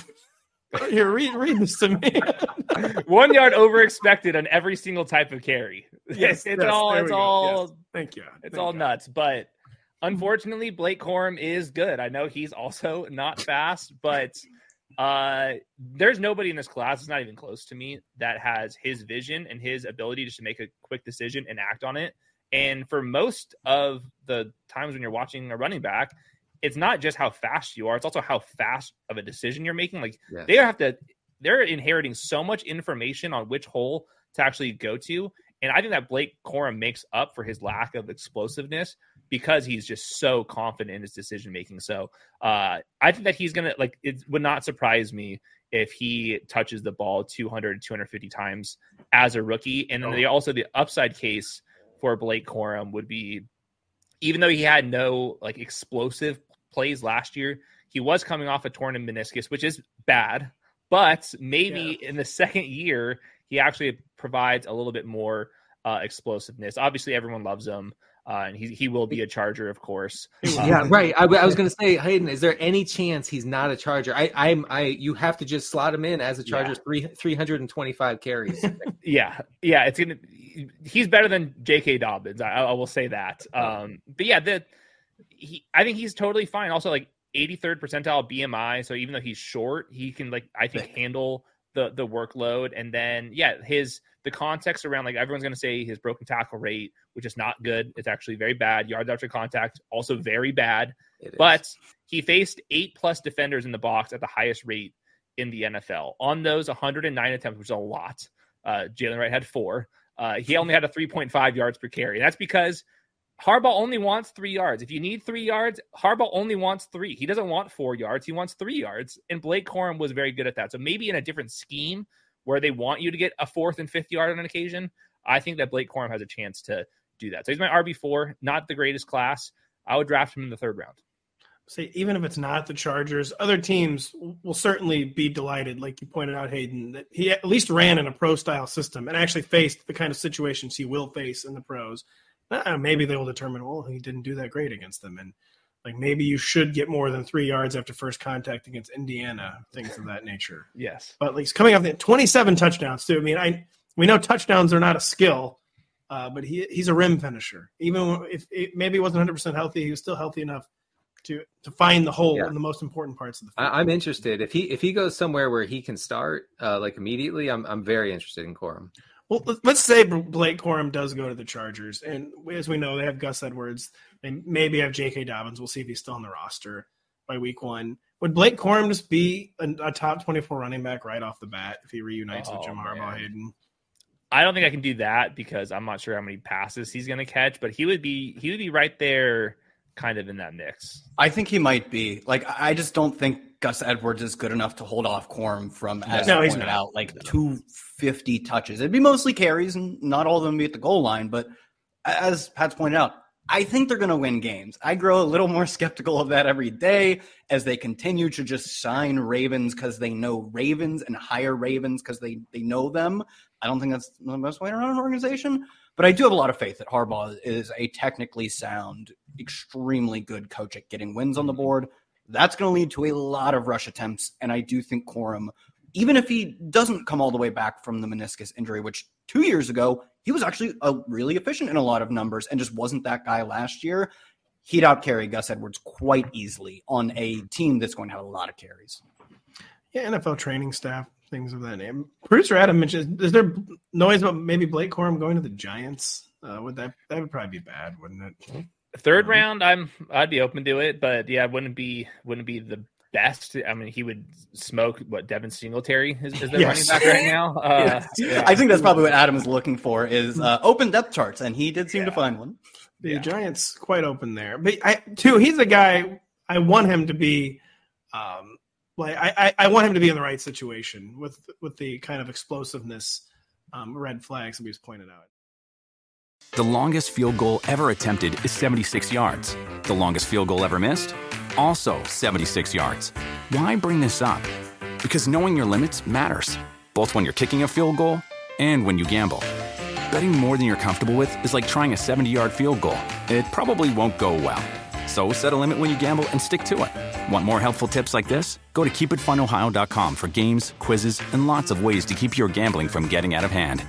Here, read read this to me. One yard over expected on every single type of carry. Yes, it's yes, all it's all. yes. Thank you. It's Thank all God. nuts, but unfortunately, Blake Corum is good. I know he's also not fast, but. Uh, there's nobody in this class, it's not even close to me, that has his vision and his ability just to make a quick decision and act on it. And for most of the times when you're watching a running back, it's not just how fast you are, it's also how fast of a decision you're making. Like yes. they have to, they're inheriting so much information on which hole to actually go to. And I think that Blake Corum makes up for his lack of explosiveness because he's just so confident in his decision making. So uh, I think that he's going to, like, it would not surprise me if he touches the ball two hundred, two hundred fifty times as a rookie. And then oh. the, also the upside case for Blake Corum would be, even though he had no like explosive plays last year, he was coming off a torn meniscus, which is bad, but maybe yeah. in the second year, he actually provides a little bit more uh, explosiveness. Obviously, everyone loves him, uh, and he he will be a Charger, of course. Yeah, um, right. I, I was going to say, Hayden, is there any chance he's not a Charger? I, I'm, I, you have to just slot him in as a Charger's yeah. three three hundred and twenty five carries. yeah, yeah, it's gonna. He's better than J K. Dobbins. I, I will say that. Um, but yeah, the he, I think he's totally fine. Also, like eighty-third percentile B M I, so even though he's short, he can like I think handle the the workload. And then yeah, his the context around, like, everyone's going to say his broken tackle rate, which is not good. It's actually very bad. Yards after contact, also very bad. It but is. He faced eight plus defenders in the box at the highest rate in the N F L. On those one hundred nine attempts, which is a lot, uh, Jalen Wright had four. Uh, he only had a three point five yards per carry. That's because Harbaugh only wants three yards. If you need three yards, Harbaugh only wants three. He doesn't want four yards. He wants three yards. And Blake Corum was very good at that. So maybe in a different scheme where they want you to get a fourth and fifth yard on an occasion, I think that Blake Corum has a chance to do that. So he's my R B four, not the greatest class. I would draft him in the third round. See, even if it's not the Chargers, other teams will certainly be delighted, like you pointed out, Hayden, that he at least ran in a pro-style system and actually faced the kind of situations he will face in the pros. Uh, maybe they will determine, well, he didn't do that great against them. And like maybe you should get more than three yards after first contact against Indiana, things of that nature. Yes. But at least coming off the twenty-seven touchdowns too. I mean, I we know touchdowns are not a skill, uh, but he he's a rim finisher. Even if it maybe he wasn't one hundred percent healthy, he was still healthy enough to to find the hole yeah. in the most important parts of the field. I, I'm interested. If he if he goes somewhere where he can start uh, like immediately, I'm I'm very interested in Corum. Well, let's say Blake Corum does go to the Chargers, and as we know, they have Gus Edwards. They maybe have J K. Dobbins. We'll see if he's still on the roster by week one. Would Blake Corum just be a, a top twenty-four running back right off the bat if he reunites oh, with Jim Harbaugh? Hayden? I don't think I can do that because I'm not sure how many passes he's going to catch, but he would be he would be right there, kind of in that mix. I think he might be. Like, I just don't think Gus Edwards is good enough to hold off Corum from, as no, you pointed out, like no. two hundred fifty touches. It'd be mostly carries, and not all of them be at the goal line. But as Pat's pointed out, I think they're going to win games. I grow a little more skeptical of that every day as they continue to just sign Ravens because they know Ravens and hire Ravens because they, they know them. I don't think that's the best way to run an organization. But I do have a lot of faith that Harbaugh is a technically sound, extremely good coach at getting wins on the board. That's going to lead to a lot of rush attempts. And I do think Corum, even if he doesn't come all the way back from the meniscus injury, which two years ago, he was actually a really efficient in a lot of numbers and just wasn't that guy last year, he'd outcarry Gus Edwards quite easily on a team that's going to have a lot of carries. Yeah, N F L training staff, things of that name. Producer Adam mentioned, is there noise about maybe Blake Corum going to the Giants? Uh, would that that would probably be bad, wouldn't it? Third round, I'm I'd be open to it, but yeah, it wouldn't be wouldn't be the best. I mean, he would smoke what Devin Singletary is, is their yes. running back right now. Uh, yes. yeah. I think that's probably what Adam is looking for is uh, open depth charts, and he did seem yeah. to find one. The yeah. Giants quite open there, but I too he's a guy I want him to be. Um, like I, I want him to be in the right situation with with the kind of explosiveness, um, red flags that we just pointed out. The longest field goal ever attempted is seventy-six yards. The longest field goal ever missed? Also seventy-six yards. Why bring this up? Because knowing your limits matters, both when you're kicking a field goal and when you gamble. Betting more than you're comfortable with is like trying a seventy-yard field goal. It probably won't go well. So set a limit when you gamble and stick to it. Want more helpful tips like this? Go to keep it fun ohio dot com for games, quizzes, and lots of ways to keep your gambling from getting out of hand.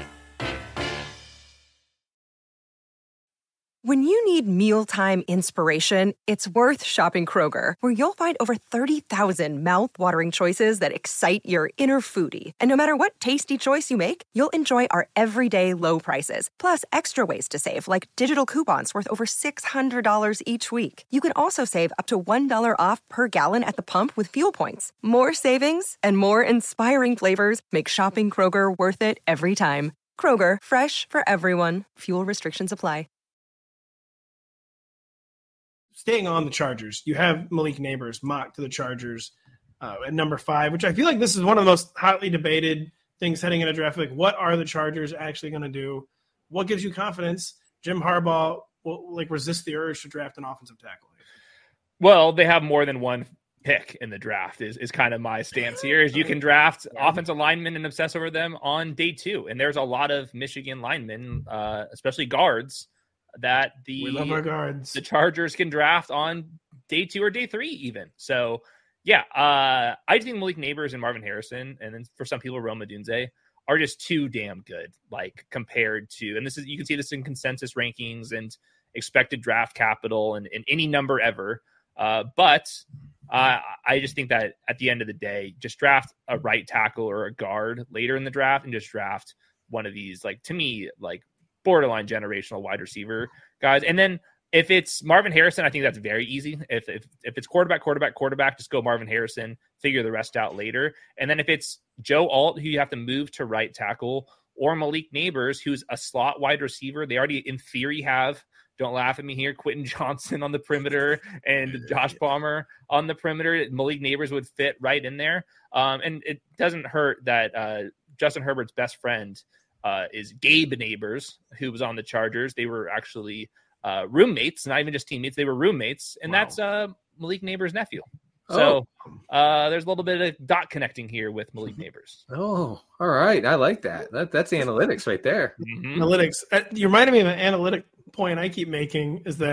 When you need mealtime inspiration, it's worth shopping Kroger, where you'll find over thirty thousand mouth-watering choices that excite your inner foodie. And no matter what tasty choice you make, you'll enjoy our everyday low prices, plus extra ways to save, like digital coupons worth over six hundred dollars each week. You can also save up to one dollar off per gallon at the pump with fuel points. More savings and more inspiring flavors make shopping Kroger worth it every time. Kroger, fresh for everyone. Fuel restrictions apply. Staying on the Chargers, you have Malik Nabers mocked to the Chargers uh, at number five, which I feel like this is one of the most hotly debated things heading into draft. Like, what are the Chargers actually going to do? What gives you confidence Jim Harbaugh will like resist the urge to draft an offensive tackle? Well, they have more than one pick in the draft is, is kind of my stance here is you can draft offensive linemen and obsess over them on day two. And there's a lot of Michigan linemen, uh, especially guards, that the we love our guards. The Chargers can draft on day two or day three even. So, yeah, uh, I think Malik Nabers and Marvin Harrison, and then for some people, Rome Odunze, are just too damn good, like compared to, and this is, you can see this in consensus rankings and expected draft capital and, and any number ever. Uh, but uh, I just think that at the end of the day, just draft a right tackle or a guard later in the draft and just draft one of these, like, to me, like, borderline generational wide receiver guys. And then if it's Marvin Harrison, I think that's very easy. If, if if it's quarterback, quarterback, quarterback, just go Marvin Harrison, figure the rest out later. And then if it's Joe Alt, who you have to move to right tackle, or Malik Nabers, who's a slot wide receiver, they already in theory have, don't laugh at me here, Quentin Johnson on the perimeter and Josh Palmer on the perimeter. Malik Nabers would fit right in there. Um, and it doesn't hurt that uh, Justin Herbert's best friend Uh, is Gabe Nabers, who was on the Chargers. They were actually uh, roommates, not even just teammates. They were roommates, and wow. that's uh, Malik Nabers' nephew. So oh. uh, there's a little bit of dot connecting here with Malik Nabers. Oh, all right. I like that. that that's analytics right there. Mm-hmm. Analytics. Uh, you reminded me of an analytic point I keep making is that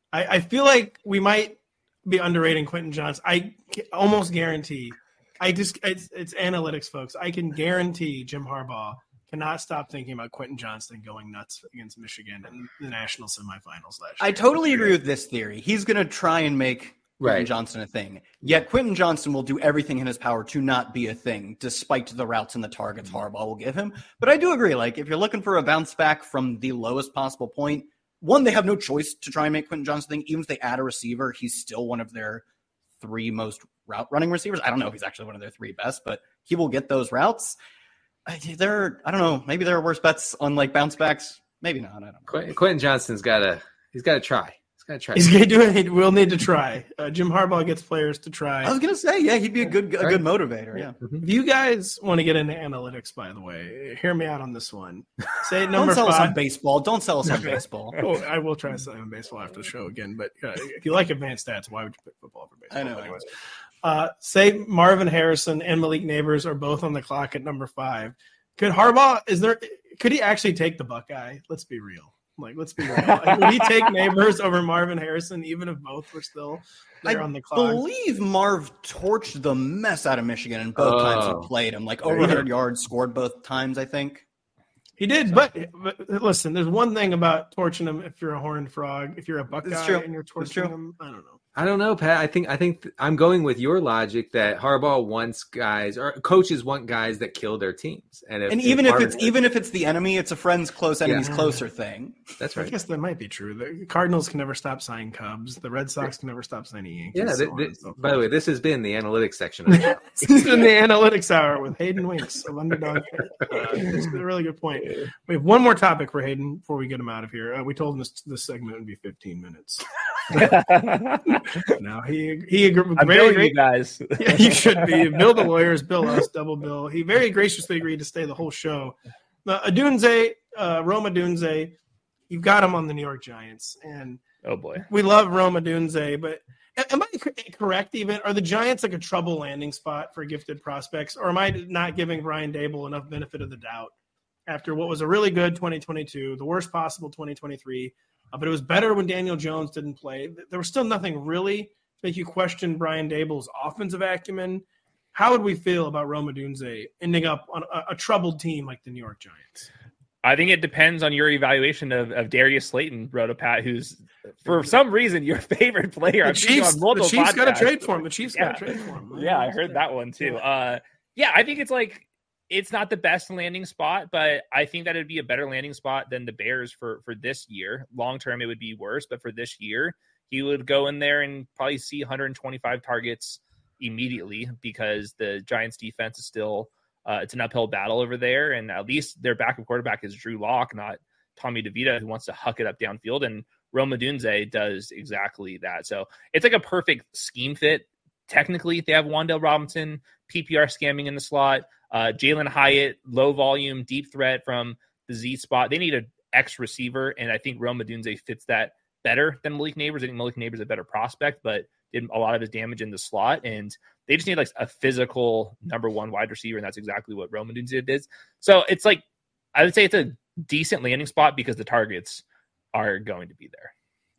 I, I feel like we might be underrating Quentin Johnson. I almost guarantee. I just it's, it's analytics, folks. I can guarantee Jim Harbaugh cannot stop thinking about Quentin Johnston going nuts against Michigan in the national semifinals last year. I totally agree with this theory. He's going to try and make Quentin Right. Johnston a thing. Yet Quentin Johnston will do everything in his power to not be a thing, despite the routes and the targets Harbaugh will give him. But I do agree, like, if you're looking for a bounce back from the lowest possible point, one, they have no choice to try and make Quentin Johnston thing. Even if they add a receiver, he's still one of their three most route running receivers. I don't know if he's actually one of their three best, but he will get those routes. I, there, I don't know. Maybe there are worse bets on like bounce backs. Maybe not. I don't know. Qu- Quentin Johnston's got to he's got to try. He's got to try. He's going to do it. We'll need to try. Uh, Jim Harbaugh gets players to try. I was gonna say, yeah, he'd be a good, a good motivator. Yeah. If you guys want to get into analytics, by the way, hear me out on this one. Say Don't number sell us on five. baseball. Don't sell us on baseball. Oh, I will try to sell you on baseball after the show again. But uh, if you like advanced stats, why would you pick football over baseball? I know. Anyways, uh, say Marvin Harrison and Malik Neighbors are both on the clock at number five. Could Harbaugh? Is there? Could he actually take the Buckeye? Let's be real. Like, let's be real. Like, would he take Neighbors over Marvin Harrison, even if both were still there I on the clock? believe Marv torched the mess out of Michigan in both Oh. times he played him. Like over Yeah. one hundred yards, scored both times, I think. He did, but, but listen, there's one thing about torching them if you're a horned frog. If you're a Buckeye true. and you're It's torching true. them, I don't know. I don't know, Pat. I think I think th- I'm going with your logic that Harbaugh wants guys or coaches want guys that kill their teams, and if, And even if Marvin- it's even if it's the enemy, it's a friends close enemies Yeah. closer thing. that's I right. guess that might be true. The Cardinals can never stop signing Cubs. The Red Sox can never stop signing Yankees. Yeah. so Th- on th- and so by the forth. way, this has been the analytics section of the show. This is in the analytics hour with Hayden Winks of Underdog. Uh, it's a really good point. We have one more topic for Hayden before we get him out of here. Uh, we told him this this segment would be fifteen minutes. No, he he agreed. I'm very billing great. you guys. Yeah, you should be. Bill the lawyers, bill us, double bill. He very graciously agreed to stay the whole show. Uh, Adunze, uh, Roma Dunze, you've got him on the New York Giants, and Oh boy. we love Roma Dunze, but am I cor- correct even? Are the Giants like a trouble landing spot for gifted prospects, or am I not giving Brian Dable enough benefit of the doubt after what was a really good twenty twenty-two, the worst possible twenty twenty-three, uh, but it was better when Daniel Jones didn't play. There was still nothing really to make you question Brian Dable's offensive acumen. How would we feel about Roma Dunze ending up on a, a troubled team like the New York Giants? I think it depends on your evaluation of, of Darius Slayton, Rotopat, who's for some reason your favorite player. The I've seen you Chiefs, on the multiple Chiefs got to podcasts. trade for him. The Chiefs Yeah. got to trade for him. Yeah, I heard that one too. Uh, yeah, I think it's like it's not the best landing spot, but I think that it'd be a better landing spot than the Bears for for this year. Long term, it would be worse, but for this year, he would go in there and probably see one hundred twenty-five targets immediately because the Giants' defense is still uh, it's an uphill battle over there, and at least their backup quarterback is Drew Lock, not Tommy DeVito, who wants to huck it up downfield, and Roma Dunze does exactly that. So it's like a perfect scheme fit. Technically, they have Wan'Dale Robinson, P P R scamming in the slot, uh, Jalen Hyatt, low volume, deep threat from the Z spot. They need an X receiver, and I think Roma Dunze fits that better than Malik Neighbors. I think Malik Neighbors is a better prospect, but did a lot of his damage in the slot, and they just need like a physical number one wide receiver, and that's exactly what Roma Dunze did. So it's like, I would say it's a decent landing spot because the targets are going to be there.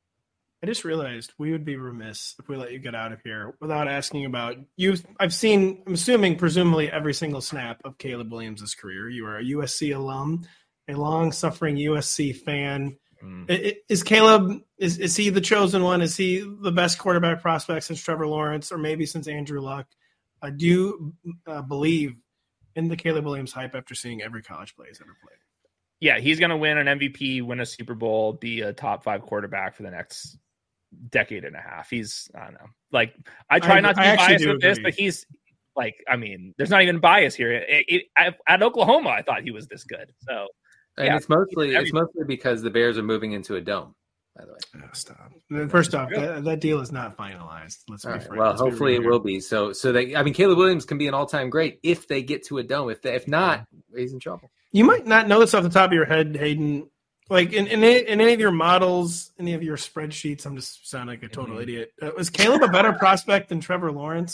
I just realized we would be remiss if we let you get out of here without asking about you. I've seen, I'm assuming, presumably every single snap of Caleb Williams' career. You are a U S C alum, a long-suffering U S C fan. Mm. I- I- Is Caleb, is, is he the chosen one? Is he the best quarterback prospect since Trevor Lawrence or maybe since Andrew Luck? I do uh, believe in the Caleb Williams hype after seeing every college play he's ever played. Yeah, he's going to win an M V P, win a Super Bowl, be a top five quarterback for the next decade and a half. He's, I don't know. Like, I try I- not to I be actually biased do with this, agree. but he's like, I mean, there's not even bias here. It, it, at, at Oklahoma, I thought he was this good. So, And yeah, it's mostly it's everything. mostly because the Bears are moving into a dome. By the way, Oh, stop. First off, that, that deal is not finalized. Let's all be right. frank. Well, Let's be hopefully real it here. will be. So, so they. I mean, Caleb Williams can be an all-time great if they get to a dome. If they, if not, he's in trouble. You might not know this off the top of your head, Hayden. Like in in, any, in any of your models, any of your spreadsheets, I'm just sounding like a total Mhm. idiot. Uh, was Caleb a better prospect than Trevor Lawrence?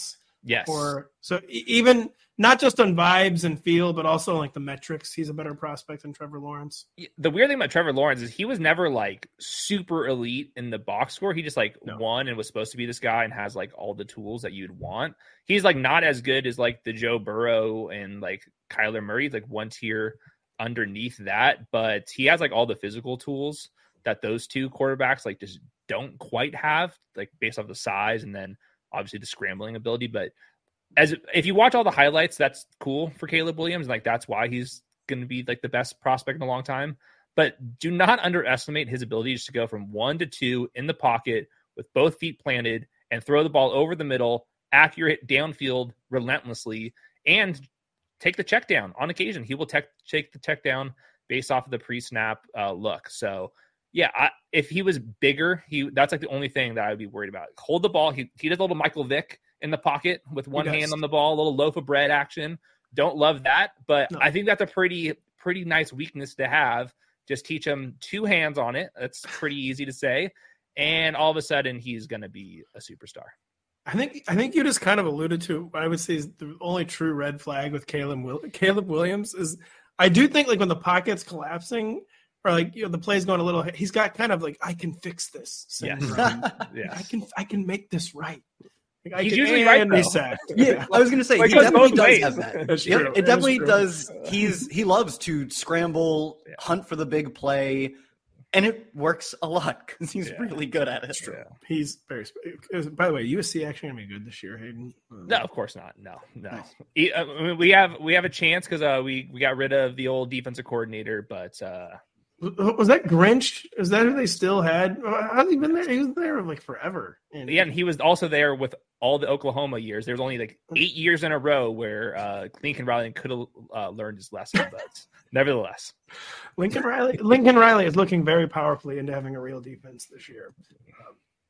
Yes. Or so e- even not just on vibes and feel, but also like the metrics. He's a better prospect than Trevor Lawrence. The weird thing about Trevor Lawrence is he was never like super elite in the box score. He just like No. won and was supposed to be this guy and has like all the tools that you'd want. He's like not as good as like the Joe Burrow and like Kyler Murray. He's like one tier underneath that, but he has like all the physical tools that those two quarterbacks like just don't quite have, like based off the size and then obviously the scrambling ability. But as if you watch all the highlights, that's cool for Caleb Williams. Like that's why he's going to be like the best prospect in a long time. But do not underestimate his ability just to go from one to two in the pocket with both feet planted and throw the ball over the middle, accurate downfield relentlessly, and take the check down on occasion. He will tech, take the check down based off of the pre-snap uh, look. So yeah, I, if he was bigger, he that's like the only thing that I would be worried about. Hold the ball. He he does a little Michael Vick in the pocket with one hand on the ball, a little loaf of bread action. Don't love that, but no. I think that's a pretty pretty nice weakness to have. Just teach him two hands on it. That's pretty easy to say, and all of a sudden he's going to be a superstar. I think I think you just kind of alluded to what I would say is the only true red flag with Caleb Will, Caleb Williams is I do think like when the pocket's collapsing. Or like you know the play's going a little. He's got kind of like I can fix this. Syndrome. Yeah, yeah. I can I can make this right. Like, I He's can, usually right. Yeah, yeah, I was going to say like he definitely does ways. have that. That's Yep, true. it definitely true. does. He's he loves to scramble, Yeah. hunt for the big play, and it works a lot because he's Yeah. really good at it. That's true. He's very. By the way, U S C actually gonna be good this year, Hayden. No, of course not. No, no. He- I mean, we have we have a chance because uh, we we got rid of the old defensive coordinator, but. Uh, Was that Grinch? Is that who they still had? How's he been there? He was there like forever. And Yeah, and he was also there with all the Oklahoma years. There was only like eight years in a row where uh, Lincoln Riley could have uh, learned his lesson, but nevertheless, Lincoln Riley. Lincoln Riley is looking very powerfully into having a real defense this year. Um,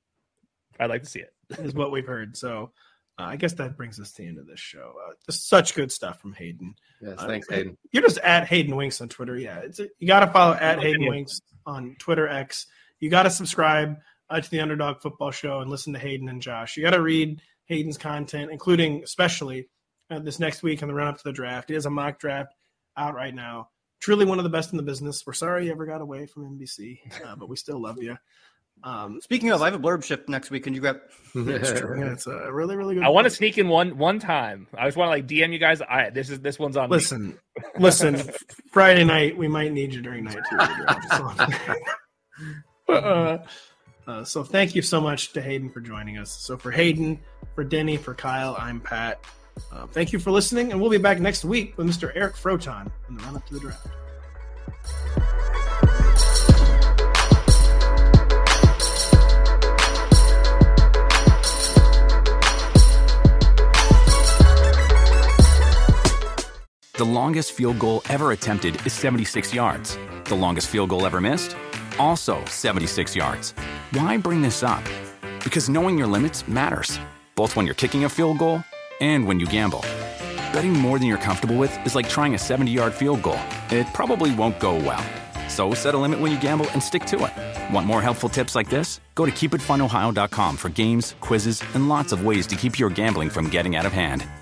I'd like to see it. is what we've heard. So uh, I guess that brings us to the end of this show. Uh, just such good stuff from Hayden. Yes, Uh, thanks, Hayden. You're just at Hayden Winks on Twitter. Yeah, it's a, you got to follow at Hayden Winks on Twitter X. You got to subscribe uh, to the Underdog Football Show and listen to Hayden and Josh. You got to read Hayden's content, including especially uh, this next week in the run up to the draft. He has a mock draft out right now. Truly one of the best in the business. We're sorry you ever got away from N B C, uh, but we still love you. Um, Speaking of, I have a blurb shift next week. Can you grab? it's true. Yeah, it's a really, really good. I want to sneak in one one time. I just want to like D M you guys. I this is this one's on. Listen, me. listen. Friday night, we might need you during night two. uh, uh, so thank you so much to Hayden for joining us. So for Hayden, for Denny, for Kyle, I'm Pat. Uh, thank you for listening, and we'll be back next week with Mister Eric Froton in the run up to the draft. The longest field goal ever attempted is seventy-six yards. The longest field goal ever missed? Also seventy-six yards. Why bring this up? Because knowing your limits matters, both when you're kicking a field goal and when you gamble. Betting more than you're comfortable with is like trying a seventy-yard field goal. It probably won't go well. So set a limit when you gamble and stick to it. Want more helpful tips like this? Go to keep it fun ohio dot com for games, quizzes, and lots of ways to keep your gambling from getting out of hand.